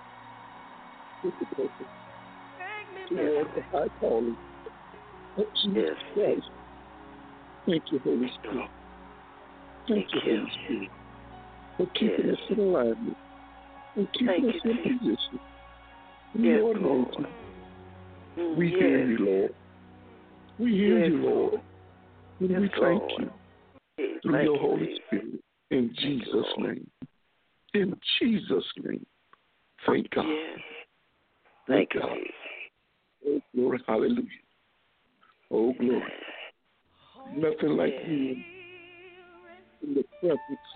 [SPEAKER 3] with the purpose toward the high calling of Jesus
[SPEAKER 4] Yes.
[SPEAKER 3] Christ. Thank you, Holy Spirit. Thank you,
[SPEAKER 4] Thank you.
[SPEAKER 3] Holy Spirit, for keeping
[SPEAKER 4] Yes.
[SPEAKER 3] us in alignment and keeping
[SPEAKER 4] Thank
[SPEAKER 3] us
[SPEAKER 4] you,
[SPEAKER 3] in
[SPEAKER 4] Jesus.
[SPEAKER 3] position. In
[SPEAKER 4] Yes,
[SPEAKER 3] your
[SPEAKER 4] Lord.
[SPEAKER 3] anointing,
[SPEAKER 4] Mm,
[SPEAKER 3] we
[SPEAKER 4] yes.
[SPEAKER 3] hear you, Lord. We hear
[SPEAKER 4] Yes,
[SPEAKER 3] you, Lord. And
[SPEAKER 4] Yes,
[SPEAKER 3] we thank
[SPEAKER 4] Lord.
[SPEAKER 3] you
[SPEAKER 4] Yes,
[SPEAKER 3] through
[SPEAKER 4] thank
[SPEAKER 3] your
[SPEAKER 4] you,
[SPEAKER 3] Holy
[SPEAKER 4] Jesus.
[SPEAKER 3] Spirit. In
[SPEAKER 4] Thank you,
[SPEAKER 3] Jesus'
[SPEAKER 4] Lord.
[SPEAKER 3] name. In Jesus' name. Thank God.
[SPEAKER 4] Yes.
[SPEAKER 3] Thank
[SPEAKER 4] Thank you,
[SPEAKER 3] God.
[SPEAKER 4] Jesus.
[SPEAKER 3] Oh, glory. Hallelujah. Oh, glory. Nothing like
[SPEAKER 4] Yes.
[SPEAKER 3] you in the presence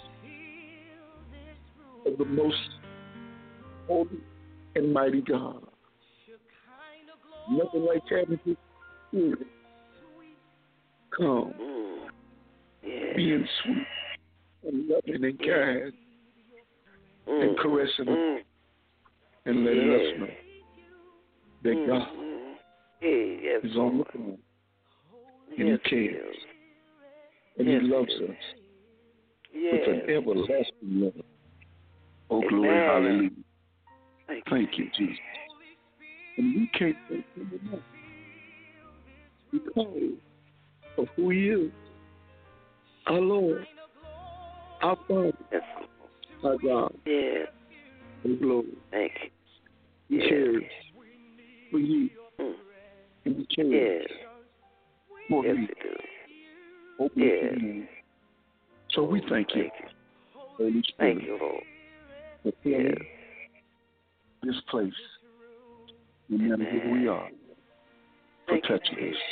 [SPEAKER 3] of the most holy and mighty God. Nothing like having His Spirit come,
[SPEAKER 4] Mm. Yes.
[SPEAKER 3] being sweet and loving and kind
[SPEAKER 4] Mm.
[SPEAKER 3] and caressing us
[SPEAKER 4] Mm.
[SPEAKER 3] and letting
[SPEAKER 4] Yes.
[SPEAKER 3] us know that
[SPEAKER 4] Mm.
[SPEAKER 3] God
[SPEAKER 4] Mm. Hey, yes,
[SPEAKER 3] is on the
[SPEAKER 4] Lord.
[SPEAKER 3] throne and
[SPEAKER 4] Yes,
[SPEAKER 3] He cares
[SPEAKER 4] He is.
[SPEAKER 3] and
[SPEAKER 4] Yes,
[SPEAKER 3] He loves
[SPEAKER 4] He is.
[SPEAKER 3] us
[SPEAKER 4] Yes.
[SPEAKER 3] with an everlasting love. Oh, glory,
[SPEAKER 4] Amen.
[SPEAKER 3] hallelujah.
[SPEAKER 4] Thank you.
[SPEAKER 3] Thank you, Jesus. And we can't thank Him enough because of who He is, our Lord, our Father,
[SPEAKER 4] Yes,
[SPEAKER 3] our God.
[SPEAKER 4] yes.
[SPEAKER 3] Oh, glory.
[SPEAKER 4] Thank you.
[SPEAKER 3] He
[SPEAKER 4] Yes.
[SPEAKER 3] cares for you,
[SPEAKER 4] Mm.
[SPEAKER 3] and He cares
[SPEAKER 4] Yes.
[SPEAKER 3] for
[SPEAKER 4] Yes,
[SPEAKER 3] me.
[SPEAKER 4] you do.
[SPEAKER 3] Open
[SPEAKER 4] Yes.
[SPEAKER 3] to you. So we thank you,
[SPEAKER 4] Thank you.
[SPEAKER 3] Holy
[SPEAKER 4] Thank
[SPEAKER 3] Spirit,
[SPEAKER 4] you, Lord.
[SPEAKER 3] for filling
[SPEAKER 4] Yes.
[SPEAKER 3] this place, no matter where we are, for
[SPEAKER 4] Thank you,
[SPEAKER 3] touching us.
[SPEAKER 4] Jesus.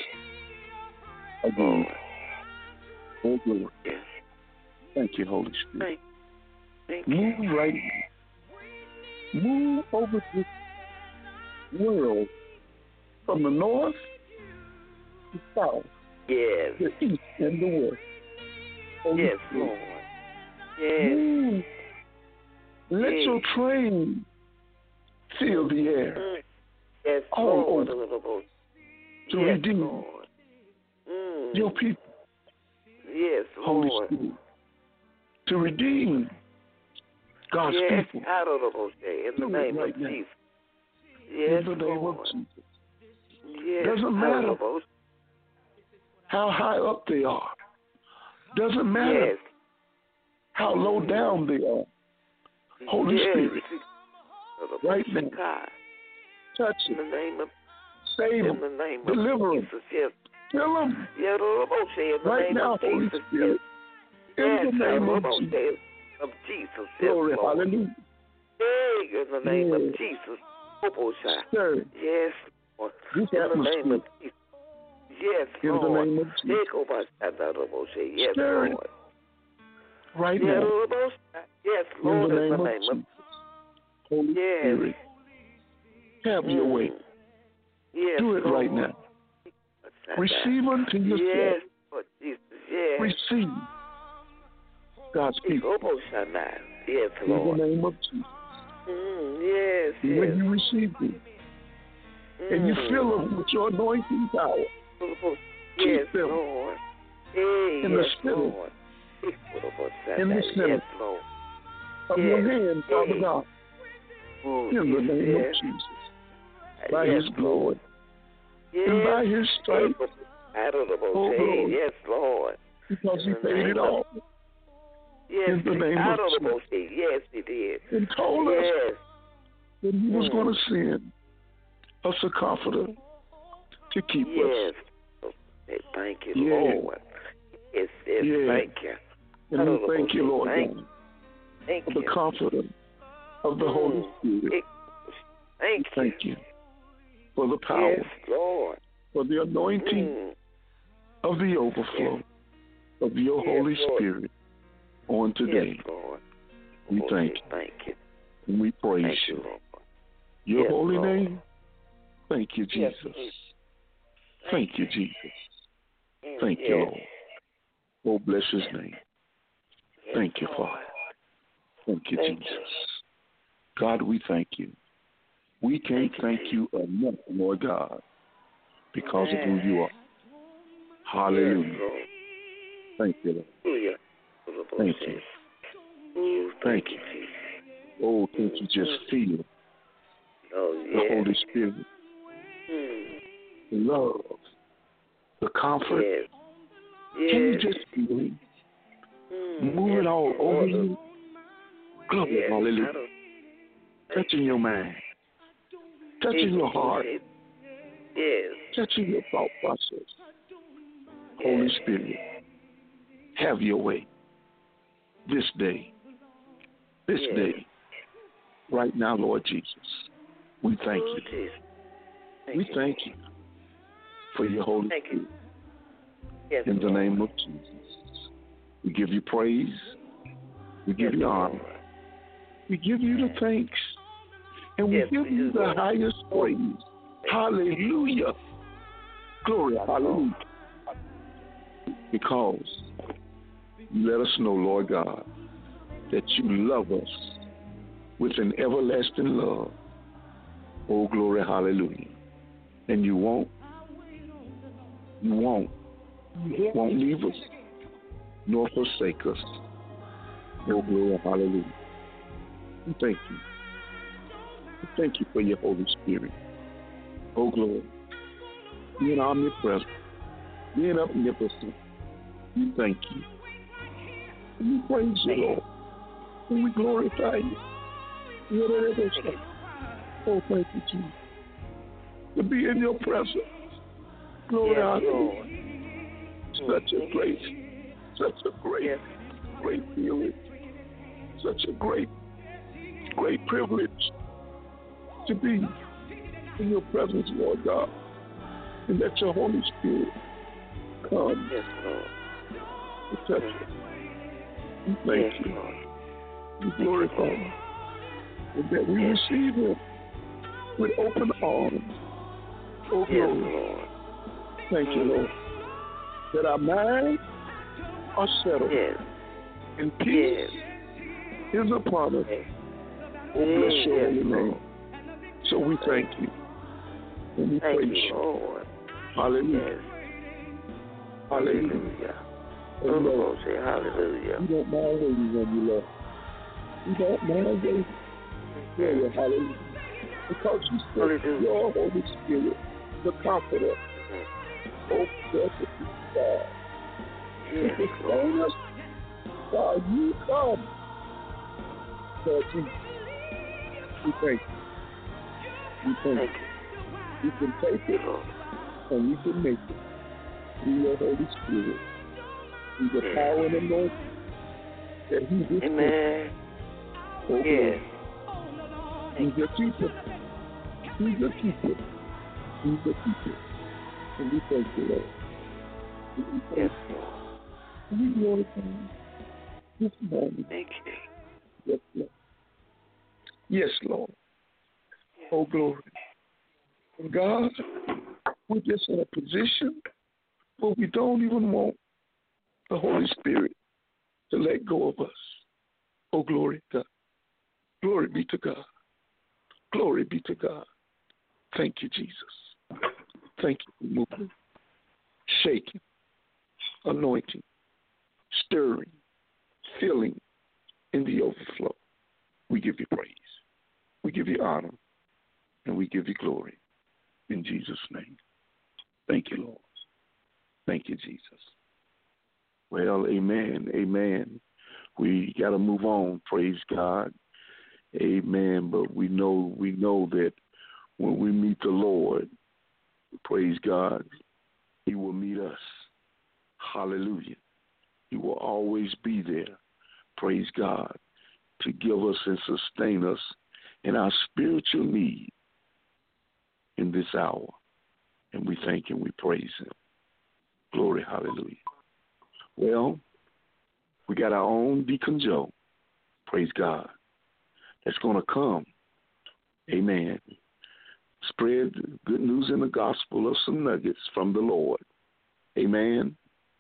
[SPEAKER 3] Again,
[SPEAKER 4] Lord.
[SPEAKER 3] oh, glory.
[SPEAKER 4] Yes.
[SPEAKER 3] Thank you, Holy Spirit.
[SPEAKER 4] Thank, thank you.
[SPEAKER 3] Move right now. Move over this world from the north to south,
[SPEAKER 4] Yes.
[SPEAKER 3] the east and the west. Holy
[SPEAKER 4] Yes,
[SPEAKER 3] Spirit,
[SPEAKER 4] Lord. Yes.
[SPEAKER 3] move. Let
[SPEAKER 4] Yes.
[SPEAKER 3] your train fill the air
[SPEAKER 4] Mm. Yes,
[SPEAKER 3] all
[SPEAKER 4] Lord.
[SPEAKER 3] over to
[SPEAKER 4] Yes,
[SPEAKER 3] redeem
[SPEAKER 4] Lord. Mm.
[SPEAKER 3] your people,
[SPEAKER 4] Yes,
[SPEAKER 3] Holy
[SPEAKER 4] Lord.
[SPEAKER 3] Spirit, to redeem God's
[SPEAKER 4] Yes,
[SPEAKER 3] people.
[SPEAKER 4] out of the bush, in the
[SPEAKER 3] Do it
[SPEAKER 4] name
[SPEAKER 3] right
[SPEAKER 4] of
[SPEAKER 3] now.
[SPEAKER 4] Jesus. Yes,
[SPEAKER 3] In the name
[SPEAKER 4] Lord.
[SPEAKER 3] of Jesus.
[SPEAKER 4] Yes,
[SPEAKER 3] Doesn't
[SPEAKER 4] out
[SPEAKER 3] matter
[SPEAKER 4] of the bush.
[SPEAKER 3] how high up they are. Doesn't matter
[SPEAKER 4] Yes.
[SPEAKER 3] how low down they are. Holy
[SPEAKER 4] yes.
[SPEAKER 3] Spirit,
[SPEAKER 4] Out of the
[SPEAKER 3] right
[SPEAKER 4] bush,
[SPEAKER 3] now,
[SPEAKER 4] God.
[SPEAKER 3] touch
[SPEAKER 4] In the
[SPEAKER 3] it.
[SPEAKER 4] name of
[SPEAKER 3] Save
[SPEAKER 4] in
[SPEAKER 3] them.
[SPEAKER 4] the name
[SPEAKER 3] Deliver
[SPEAKER 4] of
[SPEAKER 3] them.
[SPEAKER 4] Jesus. Yes.
[SPEAKER 3] Fill them.
[SPEAKER 4] Yeah, out of the bush, in the
[SPEAKER 3] Right
[SPEAKER 4] name
[SPEAKER 3] now,
[SPEAKER 4] of
[SPEAKER 3] Holy
[SPEAKER 4] Jesus.
[SPEAKER 3] Spirit.
[SPEAKER 4] Yes.
[SPEAKER 3] In
[SPEAKER 4] Yes,
[SPEAKER 3] the name
[SPEAKER 4] out
[SPEAKER 3] of
[SPEAKER 4] the bush,
[SPEAKER 3] Jesus.
[SPEAKER 4] of Jesus.
[SPEAKER 3] Glory.
[SPEAKER 4] Yes, Lord.
[SPEAKER 3] Hallelujah.
[SPEAKER 4] Hey, in the name
[SPEAKER 3] Yes.
[SPEAKER 4] of Jesus. Obosha.
[SPEAKER 3] Sir,
[SPEAKER 4] Yes, Lord.
[SPEAKER 3] this
[SPEAKER 4] In the name
[SPEAKER 3] atmosphere.
[SPEAKER 4] of Jesus. Yes,
[SPEAKER 3] In the
[SPEAKER 4] Lord.
[SPEAKER 3] name of Jesus.
[SPEAKER 4] Take over, Obosha. Yes,
[SPEAKER 3] Stir it
[SPEAKER 4] Lord.
[SPEAKER 3] right
[SPEAKER 4] Yes,
[SPEAKER 3] now.
[SPEAKER 4] Obosha. Yes,
[SPEAKER 3] In
[SPEAKER 4] Lord.
[SPEAKER 3] the
[SPEAKER 4] In
[SPEAKER 3] name
[SPEAKER 4] the
[SPEAKER 3] of
[SPEAKER 4] name of
[SPEAKER 3] Jesus. Holy
[SPEAKER 4] Yes.
[SPEAKER 3] Spirit, have your way.
[SPEAKER 4] Mm. Yes,
[SPEAKER 3] Do it
[SPEAKER 4] Lord.
[SPEAKER 3] right now. Receive unto yourself.
[SPEAKER 4] Yes, Lord Jesus. Yes.
[SPEAKER 3] Receive God's people.
[SPEAKER 4] Obosha now. Yes,
[SPEAKER 3] In the
[SPEAKER 4] Lord.
[SPEAKER 3] name of Jesus.
[SPEAKER 4] Mm. Yes,
[SPEAKER 3] And when
[SPEAKER 4] yes.
[SPEAKER 3] you receive them and you
[SPEAKER 4] Mm.
[SPEAKER 3] fill them with your anointing power,
[SPEAKER 4] Yes,
[SPEAKER 3] keep them
[SPEAKER 4] Lord. Hey,
[SPEAKER 3] in the
[SPEAKER 4] yes,
[SPEAKER 3] spirit,
[SPEAKER 4] Lord.
[SPEAKER 3] in the center
[SPEAKER 4] Yes, Lord.
[SPEAKER 3] of
[SPEAKER 4] Yes.
[SPEAKER 3] your hand, Father
[SPEAKER 4] Hey.
[SPEAKER 3] God,
[SPEAKER 4] Oh,
[SPEAKER 3] in the name
[SPEAKER 4] yes.
[SPEAKER 3] of Jesus, by
[SPEAKER 4] Yes,
[SPEAKER 3] His blood
[SPEAKER 4] Yes.
[SPEAKER 3] and by His stripes,
[SPEAKER 4] Out of the
[SPEAKER 3] oh,
[SPEAKER 4] boat.
[SPEAKER 3] Lord,
[SPEAKER 4] Yes, Lord.
[SPEAKER 3] because He
[SPEAKER 4] In the
[SPEAKER 3] paid
[SPEAKER 4] name
[SPEAKER 3] it
[SPEAKER 4] of-
[SPEAKER 3] all
[SPEAKER 4] Yes,
[SPEAKER 3] in the name
[SPEAKER 4] out
[SPEAKER 3] of
[SPEAKER 4] of the
[SPEAKER 3] Jesus,
[SPEAKER 4] boat. Yes, He did.
[SPEAKER 3] and told us
[SPEAKER 4] Yes.
[SPEAKER 3] that He was
[SPEAKER 4] Mm.
[SPEAKER 3] going to send us a comforter to keep
[SPEAKER 4] Yes.
[SPEAKER 3] us.
[SPEAKER 4] Okay, thank you,
[SPEAKER 3] Yeah.
[SPEAKER 4] Lord. Yes, yes,
[SPEAKER 3] Yeah.
[SPEAKER 4] thank you.
[SPEAKER 3] And
[SPEAKER 4] Out
[SPEAKER 3] we
[SPEAKER 4] of the
[SPEAKER 3] thank
[SPEAKER 4] boat.
[SPEAKER 3] you, Lord
[SPEAKER 4] Thank,
[SPEAKER 3] God,
[SPEAKER 4] thank
[SPEAKER 3] for the
[SPEAKER 4] you.
[SPEAKER 3] comforter of the Holy
[SPEAKER 4] Mm.
[SPEAKER 3] Spirit.
[SPEAKER 4] Thank you.
[SPEAKER 3] Thank you for the power,
[SPEAKER 4] Yes, Lord.
[SPEAKER 3] for the anointing
[SPEAKER 4] Mm.
[SPEAKER 3] of the overflow of your
[SPEAKER 4] Yes,
[SPEAKER 3] Holy
[SPEAKER 4] Lord.
[SPEAKER 3] Spirit on today.
[SPEAKER 4] Yes, Lord.
[SPEAKER 3] We
[SPEAKER 4] Okay,
[SPEAKER 3] thank you
[SPEAKER 4] Thank you.
[SPEAKER 3] and we praise
[SPEAKER 4] Thank you,
[SPEAKER 3] you.
[SPEAKER 4] Lord.
[SPEAKER 3] Your
[SPEAKER 4] Yes,
[SPEAKER 3] holy
[SPEAKER 4] Lord.
[SPEAKER 3] name. Thank you,
[SPEAKER 4] Yes,
[SPEAKER 3] Jesus.
[SPEAKER 4] please.
[SPEAKER 3] Thank you, Jesus.
[SPEAKER 4] Mm,
[SPEAKER 3] Thank
[SPEAKER 4] yes.
[SPEAKER 3] you, Lord. Oh, bless His name.
[SPEAKER 4] Yes,
[SPEAKER 3] Thank you,
[SPEAKER 4] Lord.
[SPEAKER 3] Father. Thank you,
[SPEAKER 4] Thank
[SPEAKER 3] Jesus. God, we thank you. We can't
[SPEAKER 4] Thank
[SPEAKER 3] thank
[SPEAKER 4] you,
[SPEAKER 3] you enough, Lord God, because of who
[SPEAKER 4] Amen.
[SPEAKER 3] you are. Hallelujah.
[SPEAKER 4] Yes, Lord.
[SPEAKER 3] Thank you, Lord.
[SPEAKER 4] Hallelujah.
[SPEAKER 3] Thank you.
[SPEAKER 4] Ooh,
[SPEAKER 3] Thank
[SPEAKER 4] thank
[SPEAKER 3] you.
[SPEAKER 4] you, Jesus.
[SPEAKER 3] Oh, can't you just feel
[SPEAKER 4] Oh,
[SPEAKER 3] the
[SPEAKER 4] yes.
[SPEAKER 3] Holy Spirit,
[SPEAKER 4] Mm.
[SPEAKER 3] the love, the comfort?
[SPEAKER 4] Yes. Yes.
[SPEAKER 3] Can you just feel it?
[SPEAKER 4] Mm.
[SPEAKER 3] Move it
[SPEAKER 4] Yes,
[SPEAKER 3] all over
[SPEAKER 4] Lord.
[SPEAKER 3] you. Glory,
[SPEAKER 4] Yes.
[SPEAKER 3] hallelujah.
[SPEAKER 4] I don't-
[SPEAKER 3] Touching your mind, touching your heart,
[SPEAKER 4] Yes.
[SPEAKER 3] touching your thought process. Holy
[SPEAKER 4] Yes.
[SPEAKER 3] Spirit, have your way this day. This
[SPEAKER 4] Yes.
[SPEAKER 3] day, right now, Lord Jesus. We thank
[SPEAKER 4] Oh,
[SPEAKER 3] you.
[SPEAKER 4] Jesus. Thank
[SPEAKER 3] We
[SPEAKER 4] you.
[SPEAKER 3] thank you for your Holy
[SPEAKER 4] Thank
[SPEAKER 3] Spirit.
[SPEAKER 4] you. Yes,
[SPEAKER 3] In the
[SPEAKER 4] Lord.
[SPEAKER 3] name of Jesus. We give you praise. We give
[SPEAKER 4] Yes,
[SPEAKER 3] you
[SPEAKER 4] Lord.
[SPEAKER 3] honor. We give you the thanks. And we
[SPEAKER 4] Yes,
[SPEAKER 3] give
[SPEAKER 4] we
[SPEAKER 3] you
[SPEAKER 4] do,
[SPEAKER 3] the
[SPEAKER 4] Lord.
[SPEAKER 3] highest praise. Hallelujah. Glory, hallelujah. Because you let us know, Lord God, that you love us with an everlasting love. Oh, glory, hallelujah. And you won't, you won't, won't leave us nor forsake us. Oh, glory, hallelujah. We thank you. We thank you for your Holy Spirit. Oh, glory. Being omnipresent, being omnipotent. We thank you. And we praise you, Lord. And we glorify you. Oh, thank you, Jesus. To be in your presence. Glory,
[SPEAKER 4] Yes,
[SPEAKER 3] hallelujah.
[SPEAKER 4] Lord.
[SPEAKER 3] Such a great, such a great,
[SPEAKER 4] Yes.
[SPEAKER 3] great feeling. Such a great, great privilege to be in your presence, Lord God. And that your Holy Spirit come
[SPEAKER 4] Yes, Lord.
[SPEAKER 3] to touch us. We thank
[SPEAKER 4] Yes,
[SPEAKER 3] you.
[SPEAKER 4] Lord.
[SPEAKER 3] We glorify you. And that we
[SPEAKER 4] Yes.
[SPEAKER 3] receive him with open arms. Oh,
[SPEAKER 4] Yes,
[SPEAKER 3] glory.
[SPEAKER 4] Lord.
[SPEAKER 3] Thank you, Lord. That our minds are settled.
[SPEAKER 4] Yes.
[SPEAKER 3] And peace
[SPEAKER 4] Yes.
[SPEAKER 3] is upon us.
[SPEAKER 4] Yes.
[SPEAKER 3] Oh, bless your
[SPEAKER 4] Yes,
[SPEAKER 3] holy name. So we thank you. And we
[SPEAKER 4] Thank
[SPEAKER 3] praise
[SPEAKER 4] you,
[SPEAKER 3] you.
[SPEAKER 4] Lord.
[SPEAKER 3] Hallelujah.
[SPEAKER 4] Yes.
[SPEAKER 3] Hallelujah.
[SPEAKER 4] Hallelujah.
[SPEAKER 3] And
[SPEAKER 4] Oh,
[SPEAKER 3] Lord,
[SPEAKER 4] Lord, say hallelujah.
[SPEAKER 3] we don't mind waiting on you, Lord. We don't mind waiting. Glory, hallelujah. Because you said
[SPEAKER 4] Hallelujah.
[SPEAKER 3] your Holy Spirit, the Comforter, oh, blessed be God.
[SPEAKER 4] Yes,
[SPEAKER 3] To sustain us while you come. Lord Jesus, we thank you. We thank
[SPEAKER 4] Thank
[SPEAKER 3] you.
[SPEAKER 4] you.
[SPEAKER 3] We can take it
[SPEAKER 4] Lord.
[SPEAKER 3] and we can make it through your Holy Spirit, through the
[SPEAKER 4] Yes.
[SPEAKER 3] power and anointing that He has given.
[SPEAKER 4] Amen.
[SPEAKER 3] Oh,
[SPEAKER 4] Yes.
[SPEAKER 3] He's a keeper. He's a keeper. He's a keeper. And we thank you, Lord. And we thank
[SPEAKER 4] Yes,
[SPEAKER 3] you.
[SPEAKER 4] Lord.
[SPEAKER 3] And we glorify you this morning.
[SPEAKER 4] Thank you.
[SPEAKER 3] Yes, Lord. Yes, Lord. Oh, glory. And God, we're just in a position where we don't even want the Holy Spirit to let go of us. Oh, glory to God. Glory be to God. Glory be to God. Thank you, Jesus. Thank you for moving, shaking, anointing, stirring, filling in the overflow. We give you praise. We give you honor. And we give you glory. In Jesus' name. Thank you, Lord. Thank you, Jesus. Well, amen. Amen. We got to move on. Praise God. Amen. But we know we know that when we meet the Lord, praise God, He will meet us. Hallelujah. He will always be there. Praise God. To give us and sustain us in our spiritual need in this hour. And we thank Him. We praise Him. Glory. Hallelujah. Well, we got our own Deacon Joe. Praise God. That's going to come. Amen. Spread good news in the gospel of some nuggets from the Lord. Amen.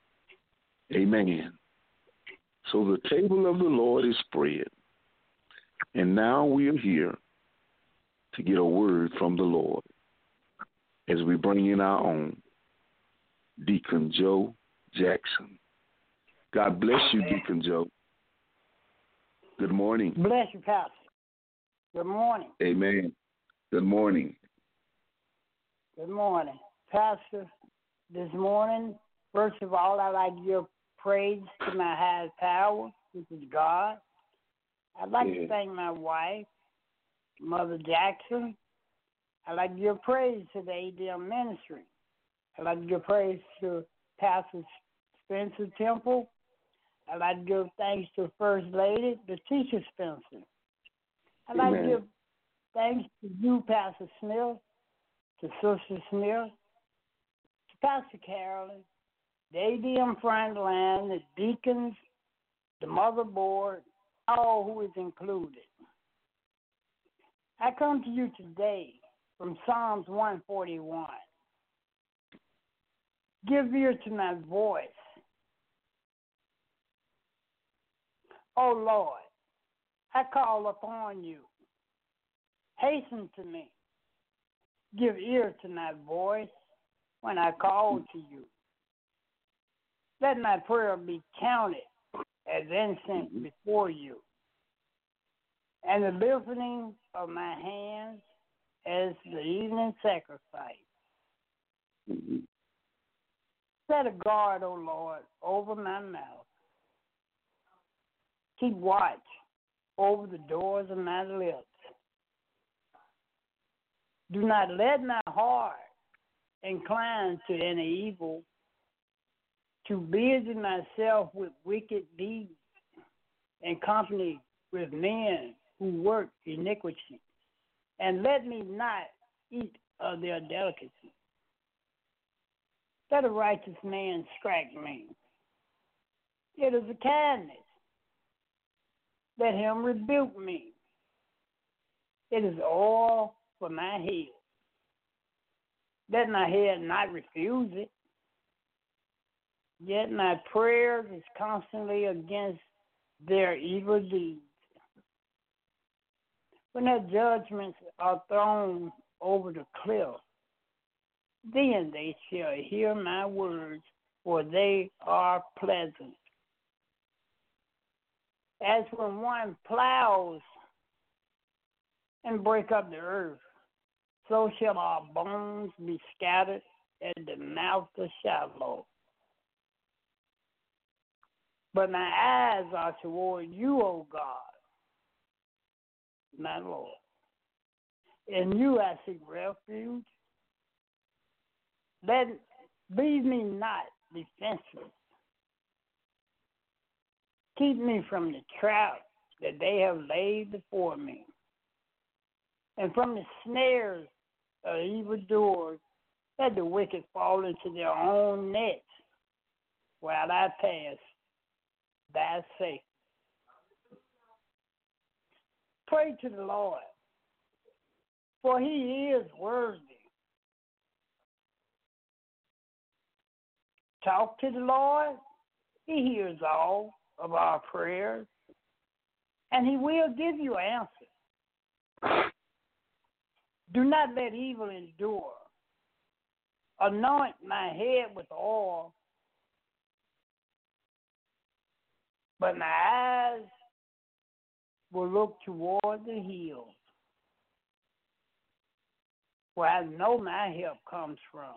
[SPEAKER 3] Amen. So the table of the Lord is spread. And now we are here to get a word from the Lord as we bring in our own Deacon Joe Jackson. God bless you, Deacon Joe. Good morning.
[SPEAKER 5] Bless you, Pastor. Good morning.
[SPEAKER 3] Amen. Good morning.
[SPEAKER 5] Good morning. Pastor, this morning, first of all, I'd like to give praise to my highest power, which is God. I'd like
[SPEAKER 3] Yeah.
[SPEAKER 5] to thank my wife, Mother Jackson. I'd like to give praise to the A D M ministry. I'd like to give praise to Pastor Spencer Temple. I'd like to give thanks to First Lady, the teacher Spencer. I'd like to give thanks to you, Pastor Smith, to Sister Smith, to Pastor Carolyn, the A D M Frontline, the deacons, the motherboard, all who is included. I come to you today from Psalms one forty-one. Give ear to my voice. O Lord, I call upon you. Hasten to me. Give ear to my voice when I call to you. Let my prayer be counted as incense before you, and the lifting of my hands as the evening sacrifice.
[SPEAKER 3] Mm-hmm.
[SPEAKER 5] Set a guard, O Lord, over my mouth. Keep watch over the doors of my lips. Do not let my heart incline to any evil, to busy myself with wicked deeds and company with men who work iniquity, and let me not eat of their delicacies. Let a righteous man strike me. It is a kindness. Let him rebuke me. It is oil for my head. Let my head not refuse it. Yet my prayers is constantly against their evil deeds. When their judgments are thrown over the cliff, then they shall hear my words, for they are pleasant. As when one plows and break up the earth, so shall our bones be scattered at the mouth of Shiloh. But my eyes are toward you, O God, my Lord. In you I seek refuge. Let leave me not defenseless. Keep me from the trap that they have laid before me, and from the snares of evildoers. Let the wicked fall into their own nets while I pass thy sake. Pray to the Lord, for he is worthy. Talk to the Lord. He hears all of our prayers, and he will give you answers. Do not let evil endure. Anoint my head with oil, but my eyes will look toward the hills, where I know my help comes from.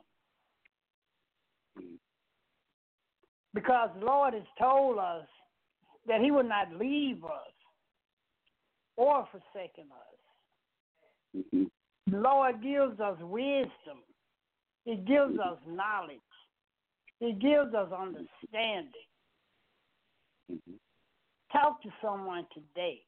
[SPEAKER 5] Because the Lord has told us that he will not leave us or forsaken us.
[SPEAKER 3] Mm-hmm.
[SPEAKER 5] The Lord gives us wisdom. He gives us knowledge. He gives us understanding.
[SPEAKER 3] Mm-hmm.
[SPEAKER 5] Talk to someone today.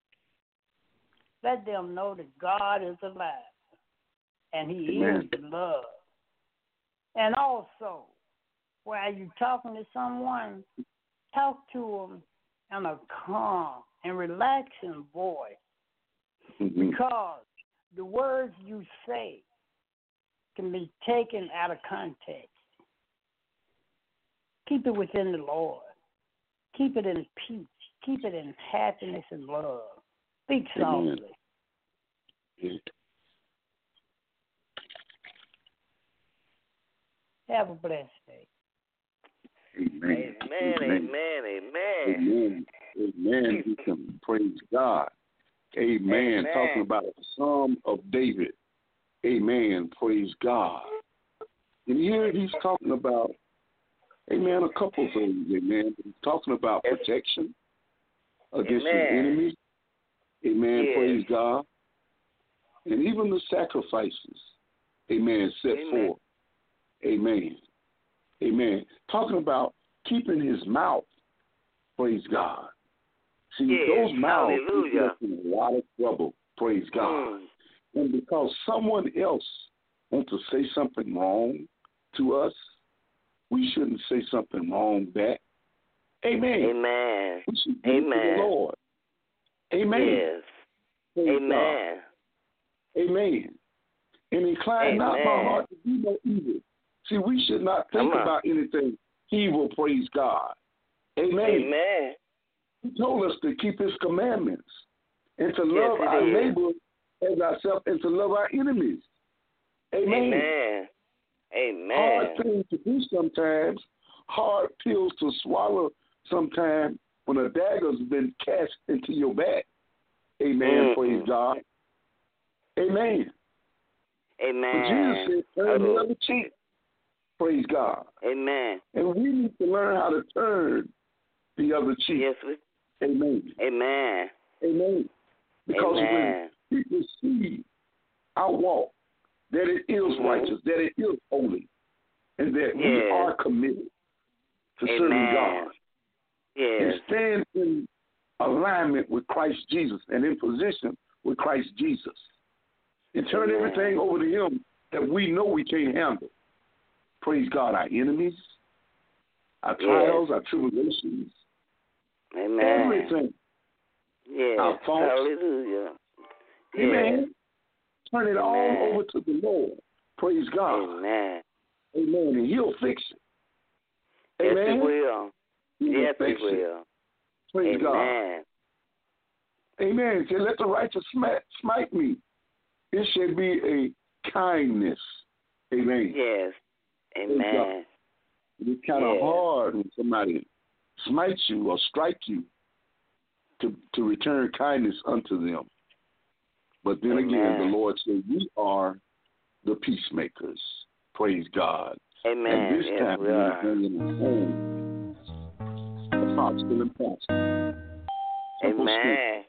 [SPEAKER 5] Let them know that God is alive and he
[SPEAKER 3] Amen.
[SPEAKER 5] is love. And also, while you're talking to someone, talk to them in a calm and relaxing voice,
[SPEAKER 3] Mm-hmm.
[SPEAKER 5] because the words you say can be taken out of context. Keep it within the Lord. Keep it in peace. Keep it in happiness and love. Speak softly.
[SPEAKER 3] Amen.
[SPEAKER 5] Have a blessed day.
[SPEAKER 3] Amen.
[SPEAKER 4] Amen, amen, amen.
[SPEAKER 3] Amen. Amen. We can praise God. Amen.
[SPEAKER 4] Amen.
[SPEAKER 3] Talking about the Psalm of David. Amen. Praise God. And here he's talking about, amen, a couple of things. Amen. He's talking about protection against
[SPEAKER 4] Amen.
[SPEAKER 3] his enemies. Amen.
[SPEAKER 4] Yes.
[SPEAKER 3] Praise God. And even the sacrifices. Amen. Set
[SPEAKER 4] Amen.
[SPEAKER 3] forth. Amen. Amen. Talking about keeping his mouth. Praise God. See,
[SPEAKER 4] yes.
[SPEAKER 3] those mouths
[SPEAKER 4] Hallelujah.
[SPEAKER 3] get us in a lot of trouble. Praise God.
[SPEAKER 4] Mm.
[SPEAKER 3] And because someone else wants to say something wrong to us, we shouldn't say something wrong back. Amen.
[SPEAKER 4] Amen.
[SPEAKER 3] We should give it to
[SPEAKER 4] Amen.
[SPEAKER 3] the Lord. Amen.
[SPEAKER 4] Yes.
[SPEAKER 3] Praise
[SPEAKER 4] Amen.
[SPEAKER 3] God. Amen. And incline not my
[SPEAKER 4] Amen.
[SPEAKER 3] heart to do no evil. See, we should not think
[SPEAKER 4] Come on.
[SPEAKER 3] about anything evil, praise God. Amen.
[SPEAKER 4] Amen.
[SPEAKER 3] He told us to keep his commandments and to
[SPEAKER 4] Yes,
[SPEAKER 3] love
[SPEAKER 4] it
[SPEAKER 3] our
[SPEAKER 4] is.
[SPEAKER 3] neighbor as ourselves and to love our enemies. Amen.
[SPEAKER 4] Amen. Amen.
[SPEAKER 3] Hard things to do sometimes, hard pills to swallow sometimes when a dagger's been cast into your back. Amen.
[SPEAKER 4] Mm-mm.
[SPEAKER 3] Praise God. Amen.
[SPEAKER 4] Amen.
[SPEAKER 3] But Jesus said, turn the
[SPEAKER 4] Oh.
[SPEAKER 3] other cheek. Praise God.
[SPEAKER 4] Amen.
[SPEAKER 3] And we need to learn how to turn the other cheek.
[SPEAKER 4] Yes, we.
[SPEAKER 3] Amen.
[SPEAKER 4] Amen.
[SPEAKER 3] Amen. Because
[SPEAKER 4] Amen.
[SPEAKER 3] when people see our walk, that it is
[SPEAKER 4] Mhm.
[SPEAKER 3] righteous, that it is holy, and that we
[SPEAKER 4] Yes.
[SPEAKER 3] are committed to
[SPEAKER 4] Amen.
[SPEAKER 3] serving God,
[SPEAKER 4] Yes.
[SPEAKER 3] and stand in alignment with Christ Jesus and in position with Christ Jesus, and turn
[SPEAKER 4] Amen.
[SPEAKER 3] everything over to him that we know we can't handle. Praise God, our enemies, our trials, our tribulations,
[SPEAKER 4] Amen.
[SPEAKER 3] everything.
[SPEAKER 4] Yes.
[SPEAKER 3] Our faults.
[SPEAKER 4] Hallelujah.
[SPEAKER 3] Amen. Turn it all
[SPEAKER 4] Amen.
[SPEAKER 3] over to the Lord. Praise God.
[SPEAKER 4] Amen.
[SPEAKER 3] Amen. And he'll fix it.
[SPEAKER 4] Yes,
[SPEAKER 3] Amen.
[SPEAKER 4] He will.
[SPEAKER 3] He
[SPEAKER 4] Yes, He
[SPEAKER 3] fix it.
[SPEAKER 4] will.
[SPEAKER 3] Praise God.
[SPEAKER 4] Amen.
[SPEAKER 3] Amen. He said, let the righteous smite, smite me. It should be a kindness. Amen.
[SPEAKER 4] Yes. Amen.
[SPEAKER 3] It's kind of
[SPEAKER 4] Yes.
[SPEAKER 3] hard when somebody smites you or strike you to, to return kindness unto them. But then again,
[SPEAKER 4] Amen.
[SPEAKER 3] the Lord said, we are the peacemakers. Praise God.
[SPEAKER 4] Amen.
[SPEAKER 3] And this
[SPEAKER 4] Yes,
[SPEAKER 3] time,
[SPEAKER 4] we
[SPEAKER 3] we're
[SPEAKER 4] are.
[SPEAKER 3] bringing it home. Apostle and Pastor. Simple
[SPEAKER 4] Amen.
[SPEAKER 3] script.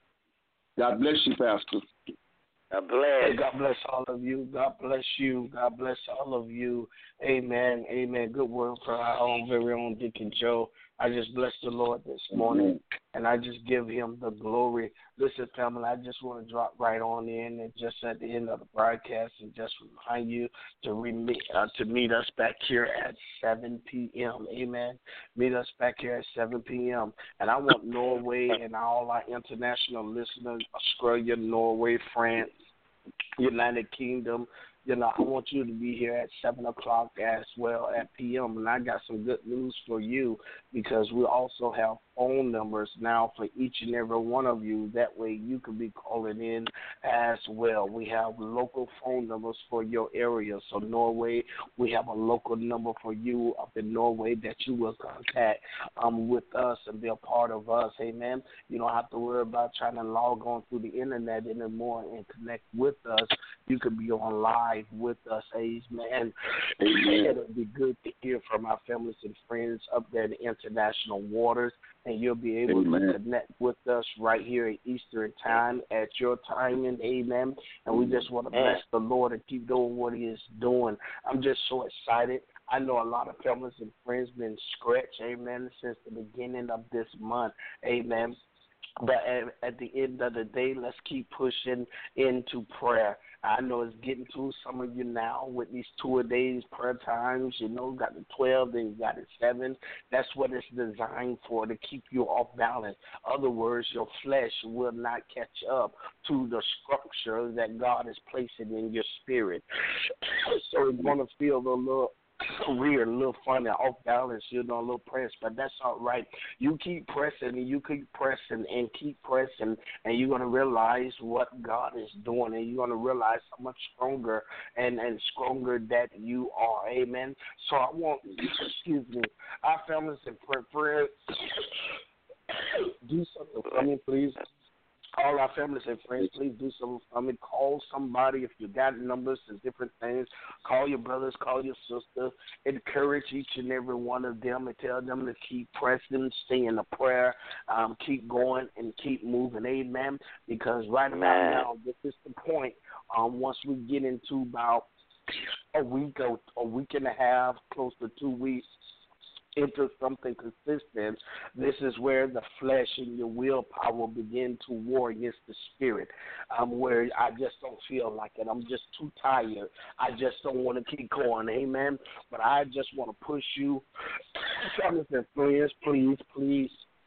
[SPEAKER 3] God bless you, Pastor.
[SPEAKER 4] God bless.
[SPEAKER 6] Hey, God bless all of you. God bless you. God bless all of you. Amen. Amen. Good word for our own very own Deacon Joe. I just bless the Lord this morning, and I just give him the glory. Listen, family, I just want to drop right on in and just at the end of the broadcast and just remind you to re- uh, to meet us back here at seven p.m. Amen. Meet us back here at seven p.m. And I want Norway and all our international listeners, Australia, Norway, France, United Kingdom, you know, I want you to be here at seven o'clock as well at P M. And I got some good news for you because we also have phone numbers now for each and every one of you. That way you can be calling in as well. We have local phone numbers for your area. So Norway, we have a local number for you up in Norway that you will contact um, with us and be a part of us. Amen. You don't have to worry about trying to log on through the internet anymore and connect with us. You could be on live with us, amen. It'll be good to hear from our families and friends up there in the international waters, and you'll be able amen. to connect with us right here at Eastern time at your timing, amen. And we just want to bless the Lord and keep doing what he is doing. I'm just so excited. I know a lot of families and friends been scratched, amen, since the beginning of this month, amen. But at, at the end of the day, let's keep pushing into prayer. I know it's getting to some of you now with these two-a-days prayer times. You know, got the twelve, then you got the seven. That's what it's designed for, to keep you off balance. Other words, your flesh will not catch up to the structure that God is placing in your spirit. So it's going to feel a little weird, a little funny, off balance, you know, a little pressed, but that's all right. You keep pressing and you keep pressing and keep pressing, and you're going to realize what God is doing, and you're going to realize how much stronger and, and stronger that you are. Amen. So I want, excuse me, our families and friends, do something for me, please. All our families and friends, please do something for me. Call somebody if you got numbers and different things. Call your brothers, call your sisters. Encourage each and every one of them and tell them to keep pressing, stay in the prayer, um, keep going and keep moving. Amen. Because right about now, this is the point. Um, once we get into about a week or a week and a half, close to two weeks, into something consistent, this is where the flesh and your willpower begin to war against the spirit. Um, where I just don't feel like it. I'm just too tired. I just don't want to keep going. Amen. But I just want to push you. Fellas and friends, please, please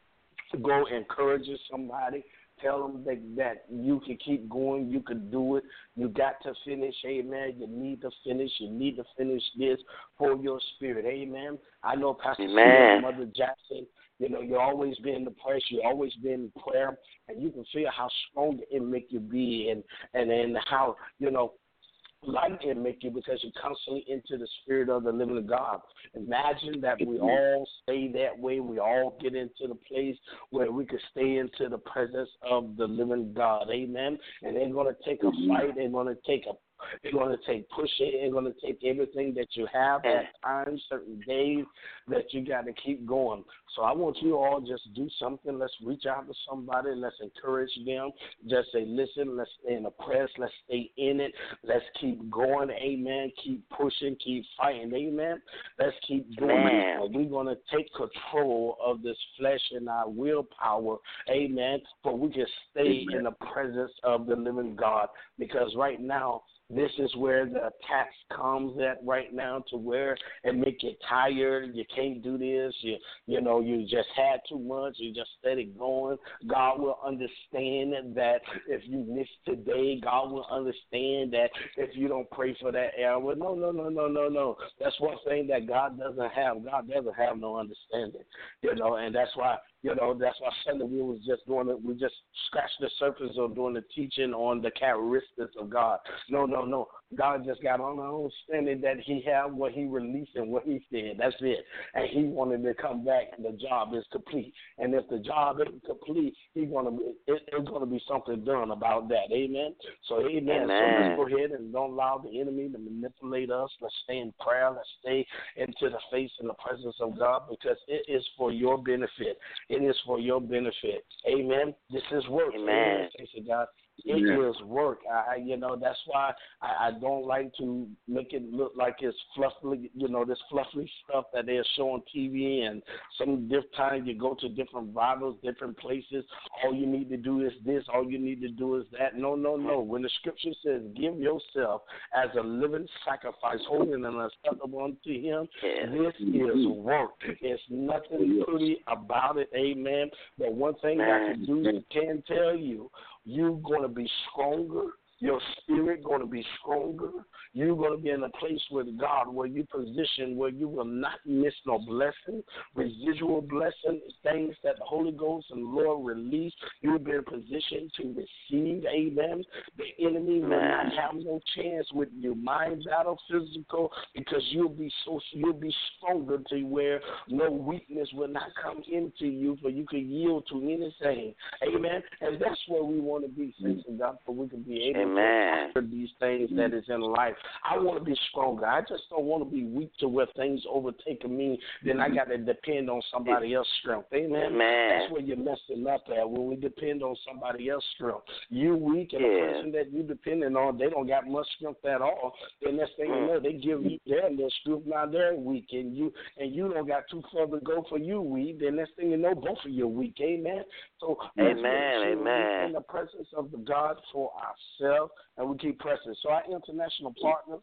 [SPEAKER 6] go encourage somebody. Tell them that, that you can keep going. You can do it. You got to finish. Amen. You need to finish. You need to finish this for your spirit. Amen. I know Pastor Smith, Mother Jackson, you know, you always been in the prayer. You always been in prayer. And you can feel how strong it make you be and, and, and how, you know, light it make you because you're constantly into the spirit of the living God. Imagine that we all stay that way. We all get into the place where we can stay into the presence of the living God. Amen. And they're going to take a fight. They're going to take a It's going to take pushing. It's going to take everything that you have at times, certain days that you got to keep going. So I want you all just do something. Let's reach out to somebody. Let's encourage them. Just say, listen, let's stay in the press. Let's stay in it. Let's keep going. Amen. Keep pushing. Keep fighting. Amen. Let's keep doing it. We're going to take control of this flesh and our willpower. Amen. For we can stay Amen. In the presence of the living God. Because right now, this is where the attack comes at right now, to where it make you tired. You can't do this. You you know, you just had too much. You just steady going. God will understand that if you miss today. God will understand that if you don't pray for that hour. No, no, no, no, no, no. That's one thing that God doesn't have. God doesn't have no understanding. You know, and that's why, you know, that's why Sunday we was just doing it. We just scratched the surface of doing the teaching on the characteristics of God. No, no, no. God just got on our understanding that he had what he released and what he said. That's it. And he wanted to come back and the job is complete. And if the job isn't complete, he's gonna be, it, it's going to be something done about that. Amen? So, amen. amen. So let's go ahead and don't allow the enemy to manipulate us. Let's stay in prayer. Let's stay into the face and the presence of God because it is for your benefit. It is for your benefit. Amen. This is work.
[SPEAKER 4] Amen.
[SPEAKER 6] Thanks to God. It yeah. is work. I, you know, that's why I, I don't like to make it look like it's fluffy, you know, this fluffy stuff that they're showing on T V. And some different times you go to different rivals, different places. All you need to do is this. All you need to do is that. No, no, no. When the scripture says, give yourself as a living sacrifice, holy and acceptable unto him, yeah. this is work. There's nothing pretty about it. Amen. But one thing Man. I can do, can tell you, you're going to be stronger. Your spirit going to be stronger. You're going to be in a place with God where you position where you will not miss no blessing, residual blessing, things that the Holy Ghost and Lord release. You'll be in a position to receive. Amen. The enemy will not have no chance with your mind battle, physical, because you'll be so you'll be stronger to where no weakness will not come into you, for you can yield to anything. Amen. And that's where we want to be, saints of God, for we can be able
[SPEAKER 4] Amen.
[SPEAKER 6] to these things that is in life. I want to be stronger. I just don't want to be weak to where things overtaking me. Then I got to depend on somebody else's strength. Amen.
[SPEAKER 4] Amen.
[SPEAKER 6] That's where you're messing up at, when we depend on somebody else's strength. You weak, and
[SPEAKER 4] yeah.
[SPEAKER 6] the person that you depending on, they don't got much strength at all. Then next thing mm. you know, they give you their little strength. Now they're weak, and you and you don't got too far to go for you weak. Then next thing you know, both of you are weak. Amen. So
[SPEAKER 4] amen.
[SPEAKER 6] Sure
[SPEAKER 4] Amen.
[SPEAKER 6] in the presence of the God for ourselves, and we keep pressing. So our international partners,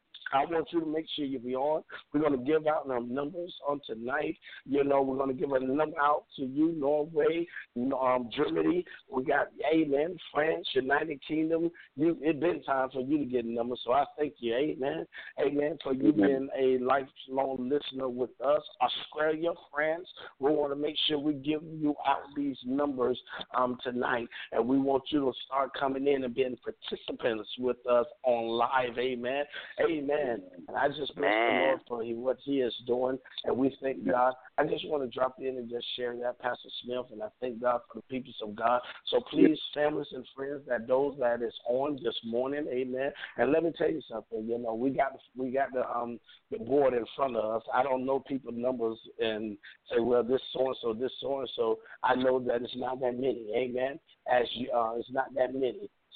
[SPEAKER 6] I want you to make sure you be on. We're going to give out our numbers on tonight. You know, we're going to give a number out to you, Norway, um, Germany. We got, amen, France, United Kingdom. You, it's been time for you to get a number, so I thank you, amen. Amen, for you being a lifelong listener with us. Australia, France, we want to make sure we give you out these numbers um, tonight, and we want you to start coming in and being participants with us on live, amen. Amen. And I just bless the Lord for what he is doing, and we thank God. I just want to drop in and just share that, Pastor Smith, and I thank God for the people of God. So please, families and friends, that those that is on this morning, amen. And let me tell you something, you know, we got we got the um the board in front of us. I don't know people's numbers and say, well, this so and so, this so and so. I know that it's not that many, amen. As you, uh, it's not that many.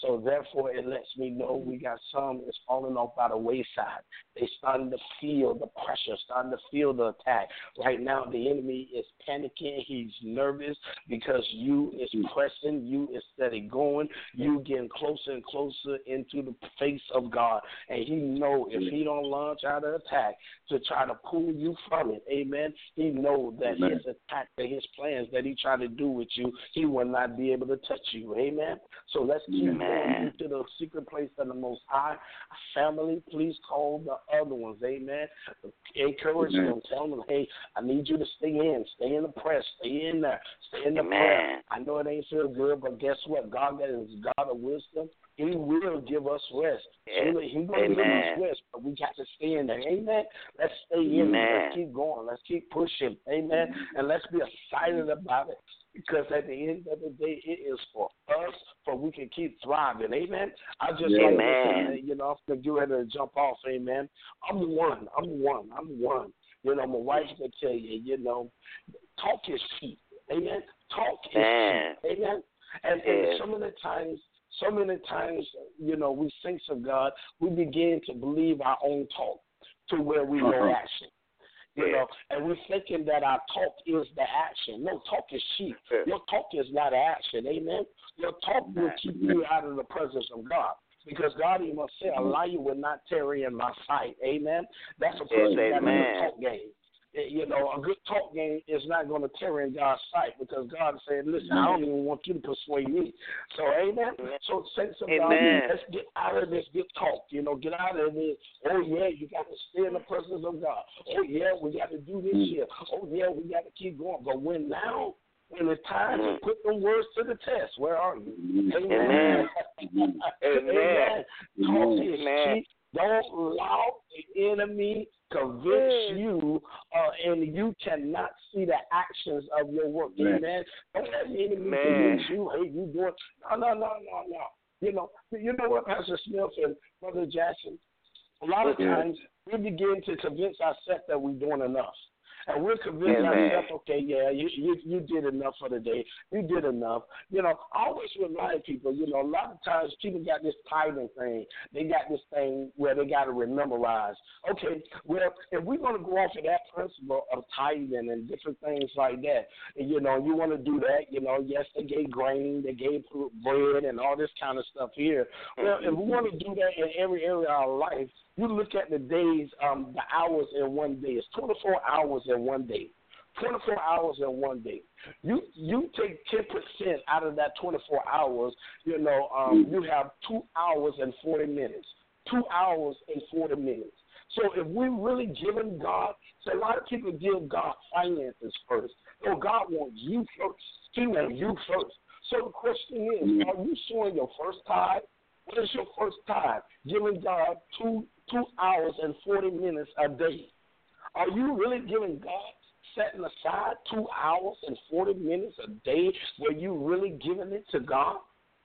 [SPEAKER 6] So therefore, it lets me know we got some that's falling off by the wayside. They starting to feel the pressure, starting to feel the attack. Right now, the enemy is panicking. He's nervous because you is pressing, you is steady going, you getting closer and closer into the face of God. And he know if he don't launch out of attack to try to pull you from it, amen, he know that
[SPEAKER 3] amen.
[SPEAKER 6] his attack, that his plans that he try to do with you, he will not be able to touch you, amen. So let's keep
[SPEAKER 4] Amen.
[SPEAKER 6] going into the secret place of the Most High. Family, please call the other ones, amen. Encourage
[SPEAKER 3] Amen.
[SPEAKER 6] them, tell them, hey, I need you to stay in, stay in the press, stay in there, stay in the
[SPEAKER 4] Amen.
[SPEAKER 6] prayer. I know it ain't feel good, but guess what? God is God of wisdom. He will give us rest.
[SPEAKER 4] Yes.
[SPEAKER 6] He's going to give us
[SPEAKER 4] Amen.
[SPEAKER 6] rest, but we got to stay in there. Amen. Let's stay in
[SPEAKER 4] Amen.
[SPEAKER 6] there. Let's keep going. Let's keep pushing. Amen. And let's be excited about it, because at the end of the day, it is for us, for we can keep thriving. Amen. I just
[SPEAKER 3] Yeah.
[SPEAKER 6] like to
[SPEAKER 4] Amen.
[SPEAKER 6] say, you know, I'm going to get ready to jump off. Amen. I'm one. I'm one. I'm one. You know, my wife can tell you, you know, talk is cheap. Amen. Talk is
[SPEAKER 4] Amen.
[SPEAKER 6] cheap. Amen. And,
[SPEAKER 4] Yes.
[SPEAKER 6] and so many times, so many times, you know, we saints of God, we begin to believe our own talk to where we know
[SPEAKER 3] Uh-huh.
[SPEAKER 6] action. You
[SPEAKER 4] Yes.
[SPEAKER 6] know, and we're thinking that our talk is the action. No, talk is cheap.
[SPEAKER 4] Yes.
[SPEAKER 6] Your talk is not action. Amen. Your talk will keep you out of the presence of God. Because God even said, a liar will not tarry in my sight. Amen. That's a person
[SPEAKER 4] Yes,
[SPEAKER 6] that has a
[SPEAKER 4] amen.
[SPEAKER 6] talk game. You know, a good talk game is not going to tarry in God's sight, because God said, listen, I don't even want you to persuade me. So, amen. So, saints of God,
[SPEAKER 4] Amen.
[SPEAKER 6] let's get out of this good talk. You know, get out of this. Oh, yeah, you got to stay in the presence of God. Oh, yeah, we got to do this here. Oh, yeah, we got to keep going. But when now, when it's time to put them words to the test, where are you?
[SPEAKER 4] Amen.
[SPEAKER 6] Amen.
[SPEAKER 4] Amen.
[SPEAKER 6] Talk is
[SPEAKER 4] Amen.
[SPEAKER 6] cheap. Don't allow the enemy convince you, uh, and you cannot see the actions of your work.
[SPEAKER 3] Amen.
[SPEAKER 6] Amen. Don't let the enemy
[SPEAKER 4] Amen.
[SPEAKER 6] convince you, hey, you doing, no, no, no, no, no. You know, you know what, Pastor Smith and Brother Jackson, a lot of
[SPEAKER 3] Yeah.
[SPEAKER 6] times we begin to convince ourselves that we're doing enough. And we're convinced
[SPEAKER 4] Amen.
[SPEAKER 6] ourselves, okay, yeah, you, you you did enough for the day. You did enough. You know, I always remind people, you know, a lot of times people got this tithing thing. They got this thing where they got to memorize. Okay, well, if we're going to go off of that principle of tithing and different things like that, and, you know, you want to do that, you know, yes, they gave grain, they gave bread and all this kind of stuff here. Well, if we want to do that in every area of our life, you look at the days, um, the hours in one day. It's twenty-four hours in one day. twenty-four hours in one day. You you take ten percent out of that twenty-four hours, you know, um, you have two hours and forty minutes. Two hours and forty minutes. So if we're really giving God, so a lot of people give God finances first. No, God wants you first. He wants you first. So the question is, are you showing your first tithe? What is your first tithe? Giving God two two hours and forty minutes a day. Are you really giving God, setting aside two hours and forty minutes a day where you really giving it to God?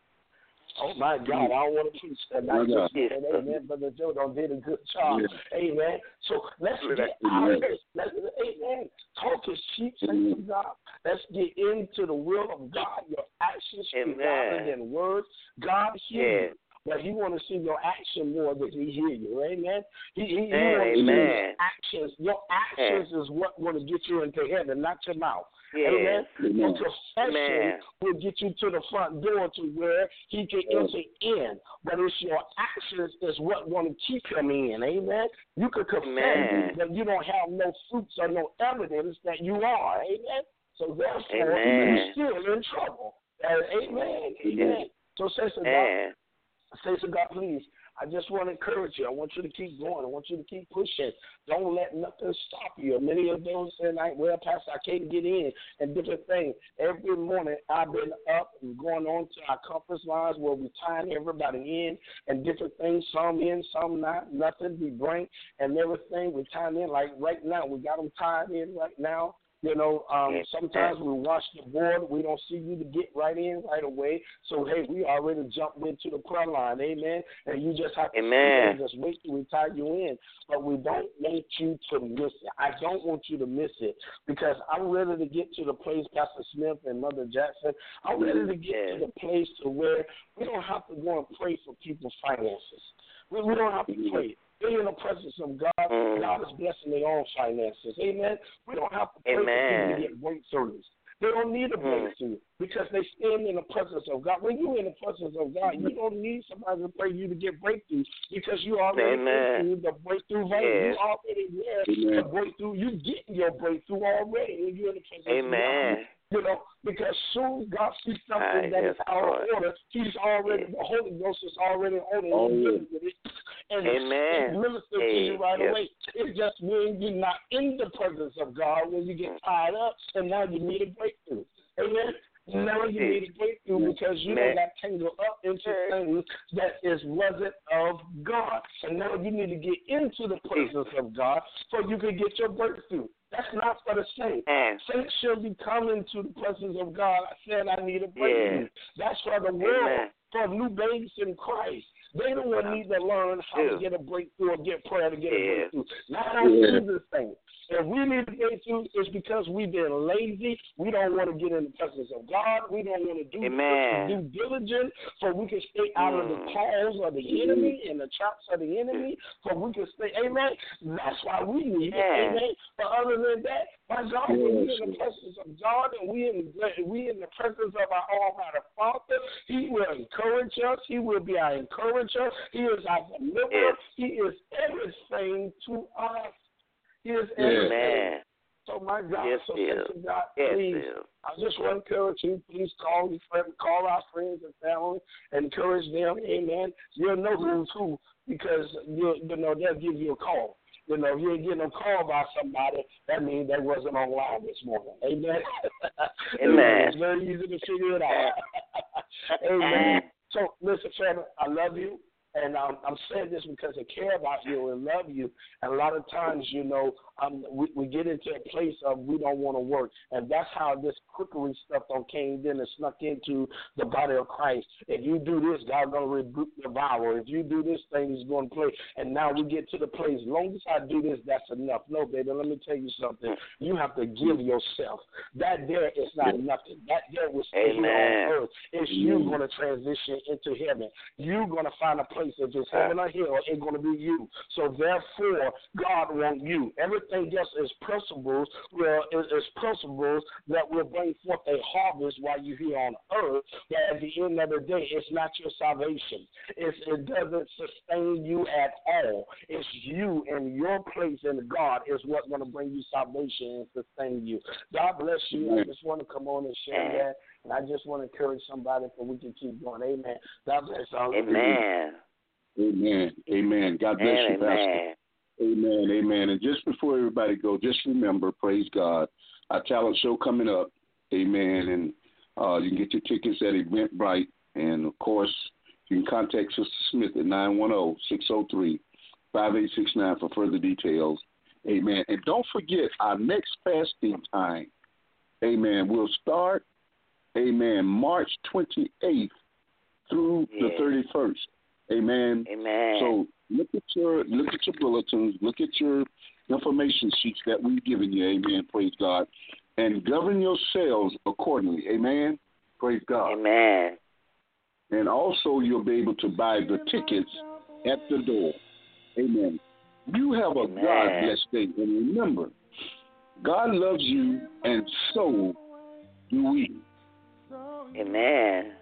[SPEAKER 6] Oh, my God, I don't want to preach that. I just said, amen, Brother Joe done did a good job. Yeah. Amen. So let's get out of this. Let's, amen. Talk is cheap, saints of God. Let's get into the will of God. Your actions speak louder than words. God hears you. But he want to see your action more than he hear you. Amen. He, he, he want to see your actions. Your actions is what going to get you into heaven, not your mouth.
[SPEAKER 4] Yes.
[SPEAKER 6] Amen.
[SPEAKER 4] Amen.
[SPEAKER 6] Your confession will get you to the front door to where he can enter in. But it's your actions is what want to keep him in. Amen. You can confess, Amen. But you don't have no fruits or no evidence that you are. Amen. So therefore,
[SPEAKER 4] Amen.
[SPEAKER 6] you're still in trouble. Uh, amen. Amen. So say to God. Say to God, please, I just want to encourage you. I want you to keep going. I want you to keep pushing. Don't let nothing stop you. Many of those say, like, well, Pastor, I can't get in, and different things. Every morning I've been up and going on to our conference lines where we tying everybody in and different things, some in, some not, nothing we bring and everything we tying in. Like right now, we got them tied in right now. You know, um, sometimes we watch the board. We don't see you to get right in right away. So, hey, we already jumped into the prayer line. Amen. And you just have to
[SPEAKER 4] Amen.
[SPEAKER 6] just wait till we tie you in. But we don't want you to miss it. I don't want you to miss it because I'm ready to get to the place, Pastor Smith and Mother Jackson, I'm ready to get yeah. to the place to where we don't have to go and pray for people's finances. We, we don't have to pray. They're in the presence of God. Mm. God is blessing their own finances. Amen. We don't have to pray Amen. for people to get breakthroughs. They don't need a breakthrough mm. because they stand in the presence of God. When you're in the presence of God, you don't need somebody to pray you to get breakthrough because you already through the breakthrough vein. Yeah. You already there. The breakthrough. You getting your breakthrough already when you're in the presence
[SPEAKER 4] Amen.
[SPEAKER 6] of God. You know, because soon God sees something that is out of order. He's already, the Holy Ghost is already on it. Oh, yeah. And
[SPEAKER 4] Amen.
[SPEAKER 6] He ministers to you right yes. away. It's just when you're not in the presence of God, when you get tied up, and now you need a breakthrough. Amen. Now you need a breakthrough because you don't got tangled up into things that is wasn't of God. And now you need to get into the presence of God so you can get your breakthrough. That's not for the saints. Mm. Saints should be coming to the presence of God. I said I need a breakthrough. Yeah. That's for the world, Amen. for new babes in Christ. They don't need to learn how yeah. to get a breakthrough or get prayer to get yeah. a breakthrough. Not how to do this thing. If we need a breakthrough, it's because we've been lazy. We don't want to get in the presence of God. We don't want to do due diligence so we can stay out mm. of the calls of the enemy and the traps of the enemy so we can stay. Amen. That's why we need it. Yeah. Amen. But other than that, my God, yes. when we're in the presence of God and we in, we in the presence of our Almighty Father, He will encourage us. He will be our encourager. He is our deliverer. Yes. He is everything to us. He is everything. Amen. So my God, yes, so thank you, God, please. Yes, I just want to encourage you. Please call your friend, call our friends and family, encourage them. Amen. You'll know who's who because you you know they'll give you a call. You know, if you ain't getting a call by somebody, that means they wasn't online this morning. Amen.
[SPEAKER 4] Amen.
[SPEAKER 6] It's very easy to figure it out. Amen. So listen, family, I love you. And um, I'm saying this because I care about you and love you. And a lot of times, you know, um, we, we get into a place of we don't want to work. And that's how this quickery stuff came in and snuck into the body of Christ. If you do this, God's going to rebuke the devourer. If you do this thing, He's going to play. And now we get to the place, as long as I do this, that's enough. No, baby, let me tell you something. You have to give yourself. That there is not nothing. That there was here on earth. It's you going to transition into heaven. You're going to find a place. If it's heaven or hell, it's going to be you. So therefore, God wants you. Everything else is principles. Well, it is principles that will bring forth a harvest while you're here on earth. But at the end of the day, it's not your salvation. It's, it doesn't sustain you at all. It's you and your place in God is what's going to bring you salvation and sustain you. God bless you. I just want to come on and share that. And I just want to encourage somebody so we can keep going. Amen. God bless all.
[SPEAKER 4] Amen.
[SPEAKER 3] Amen. Amen. God bless
[SPEAKER 4] amen,
[SPEAKER 3] you, Pastor. Amen. Amen. And just before everybody go, just remember, praise God, our talent show coming up. Amen. And uh, you can get your tickets at Eventbrite. And, of course, you can contact Sister Smith at nine one zero, six zero three, five eight six nine for further details. Amen. And don't forget our next fasting time. Amen. We'll start, amen, March twenty-eighth through yeah. the thirty-first. Amen.
[SPEAKER 4] Amen.
[SPEAKER 3] So look at your look at your bulletins, look at your information sheets that we've given you. Amen. Praise God. And govern yourselves accordingly. Amen. Praise God.
[SPEAKER 4] Amen.
[SPEAKER 3] And also you'll be able to buy the tickets at the door. Amen. You have a
[SPEAKER 4] Amen.
[SPEAKER 3] God-blessed day. And remember, God loves you, and so do we.
[SPEAKER 4] Amen.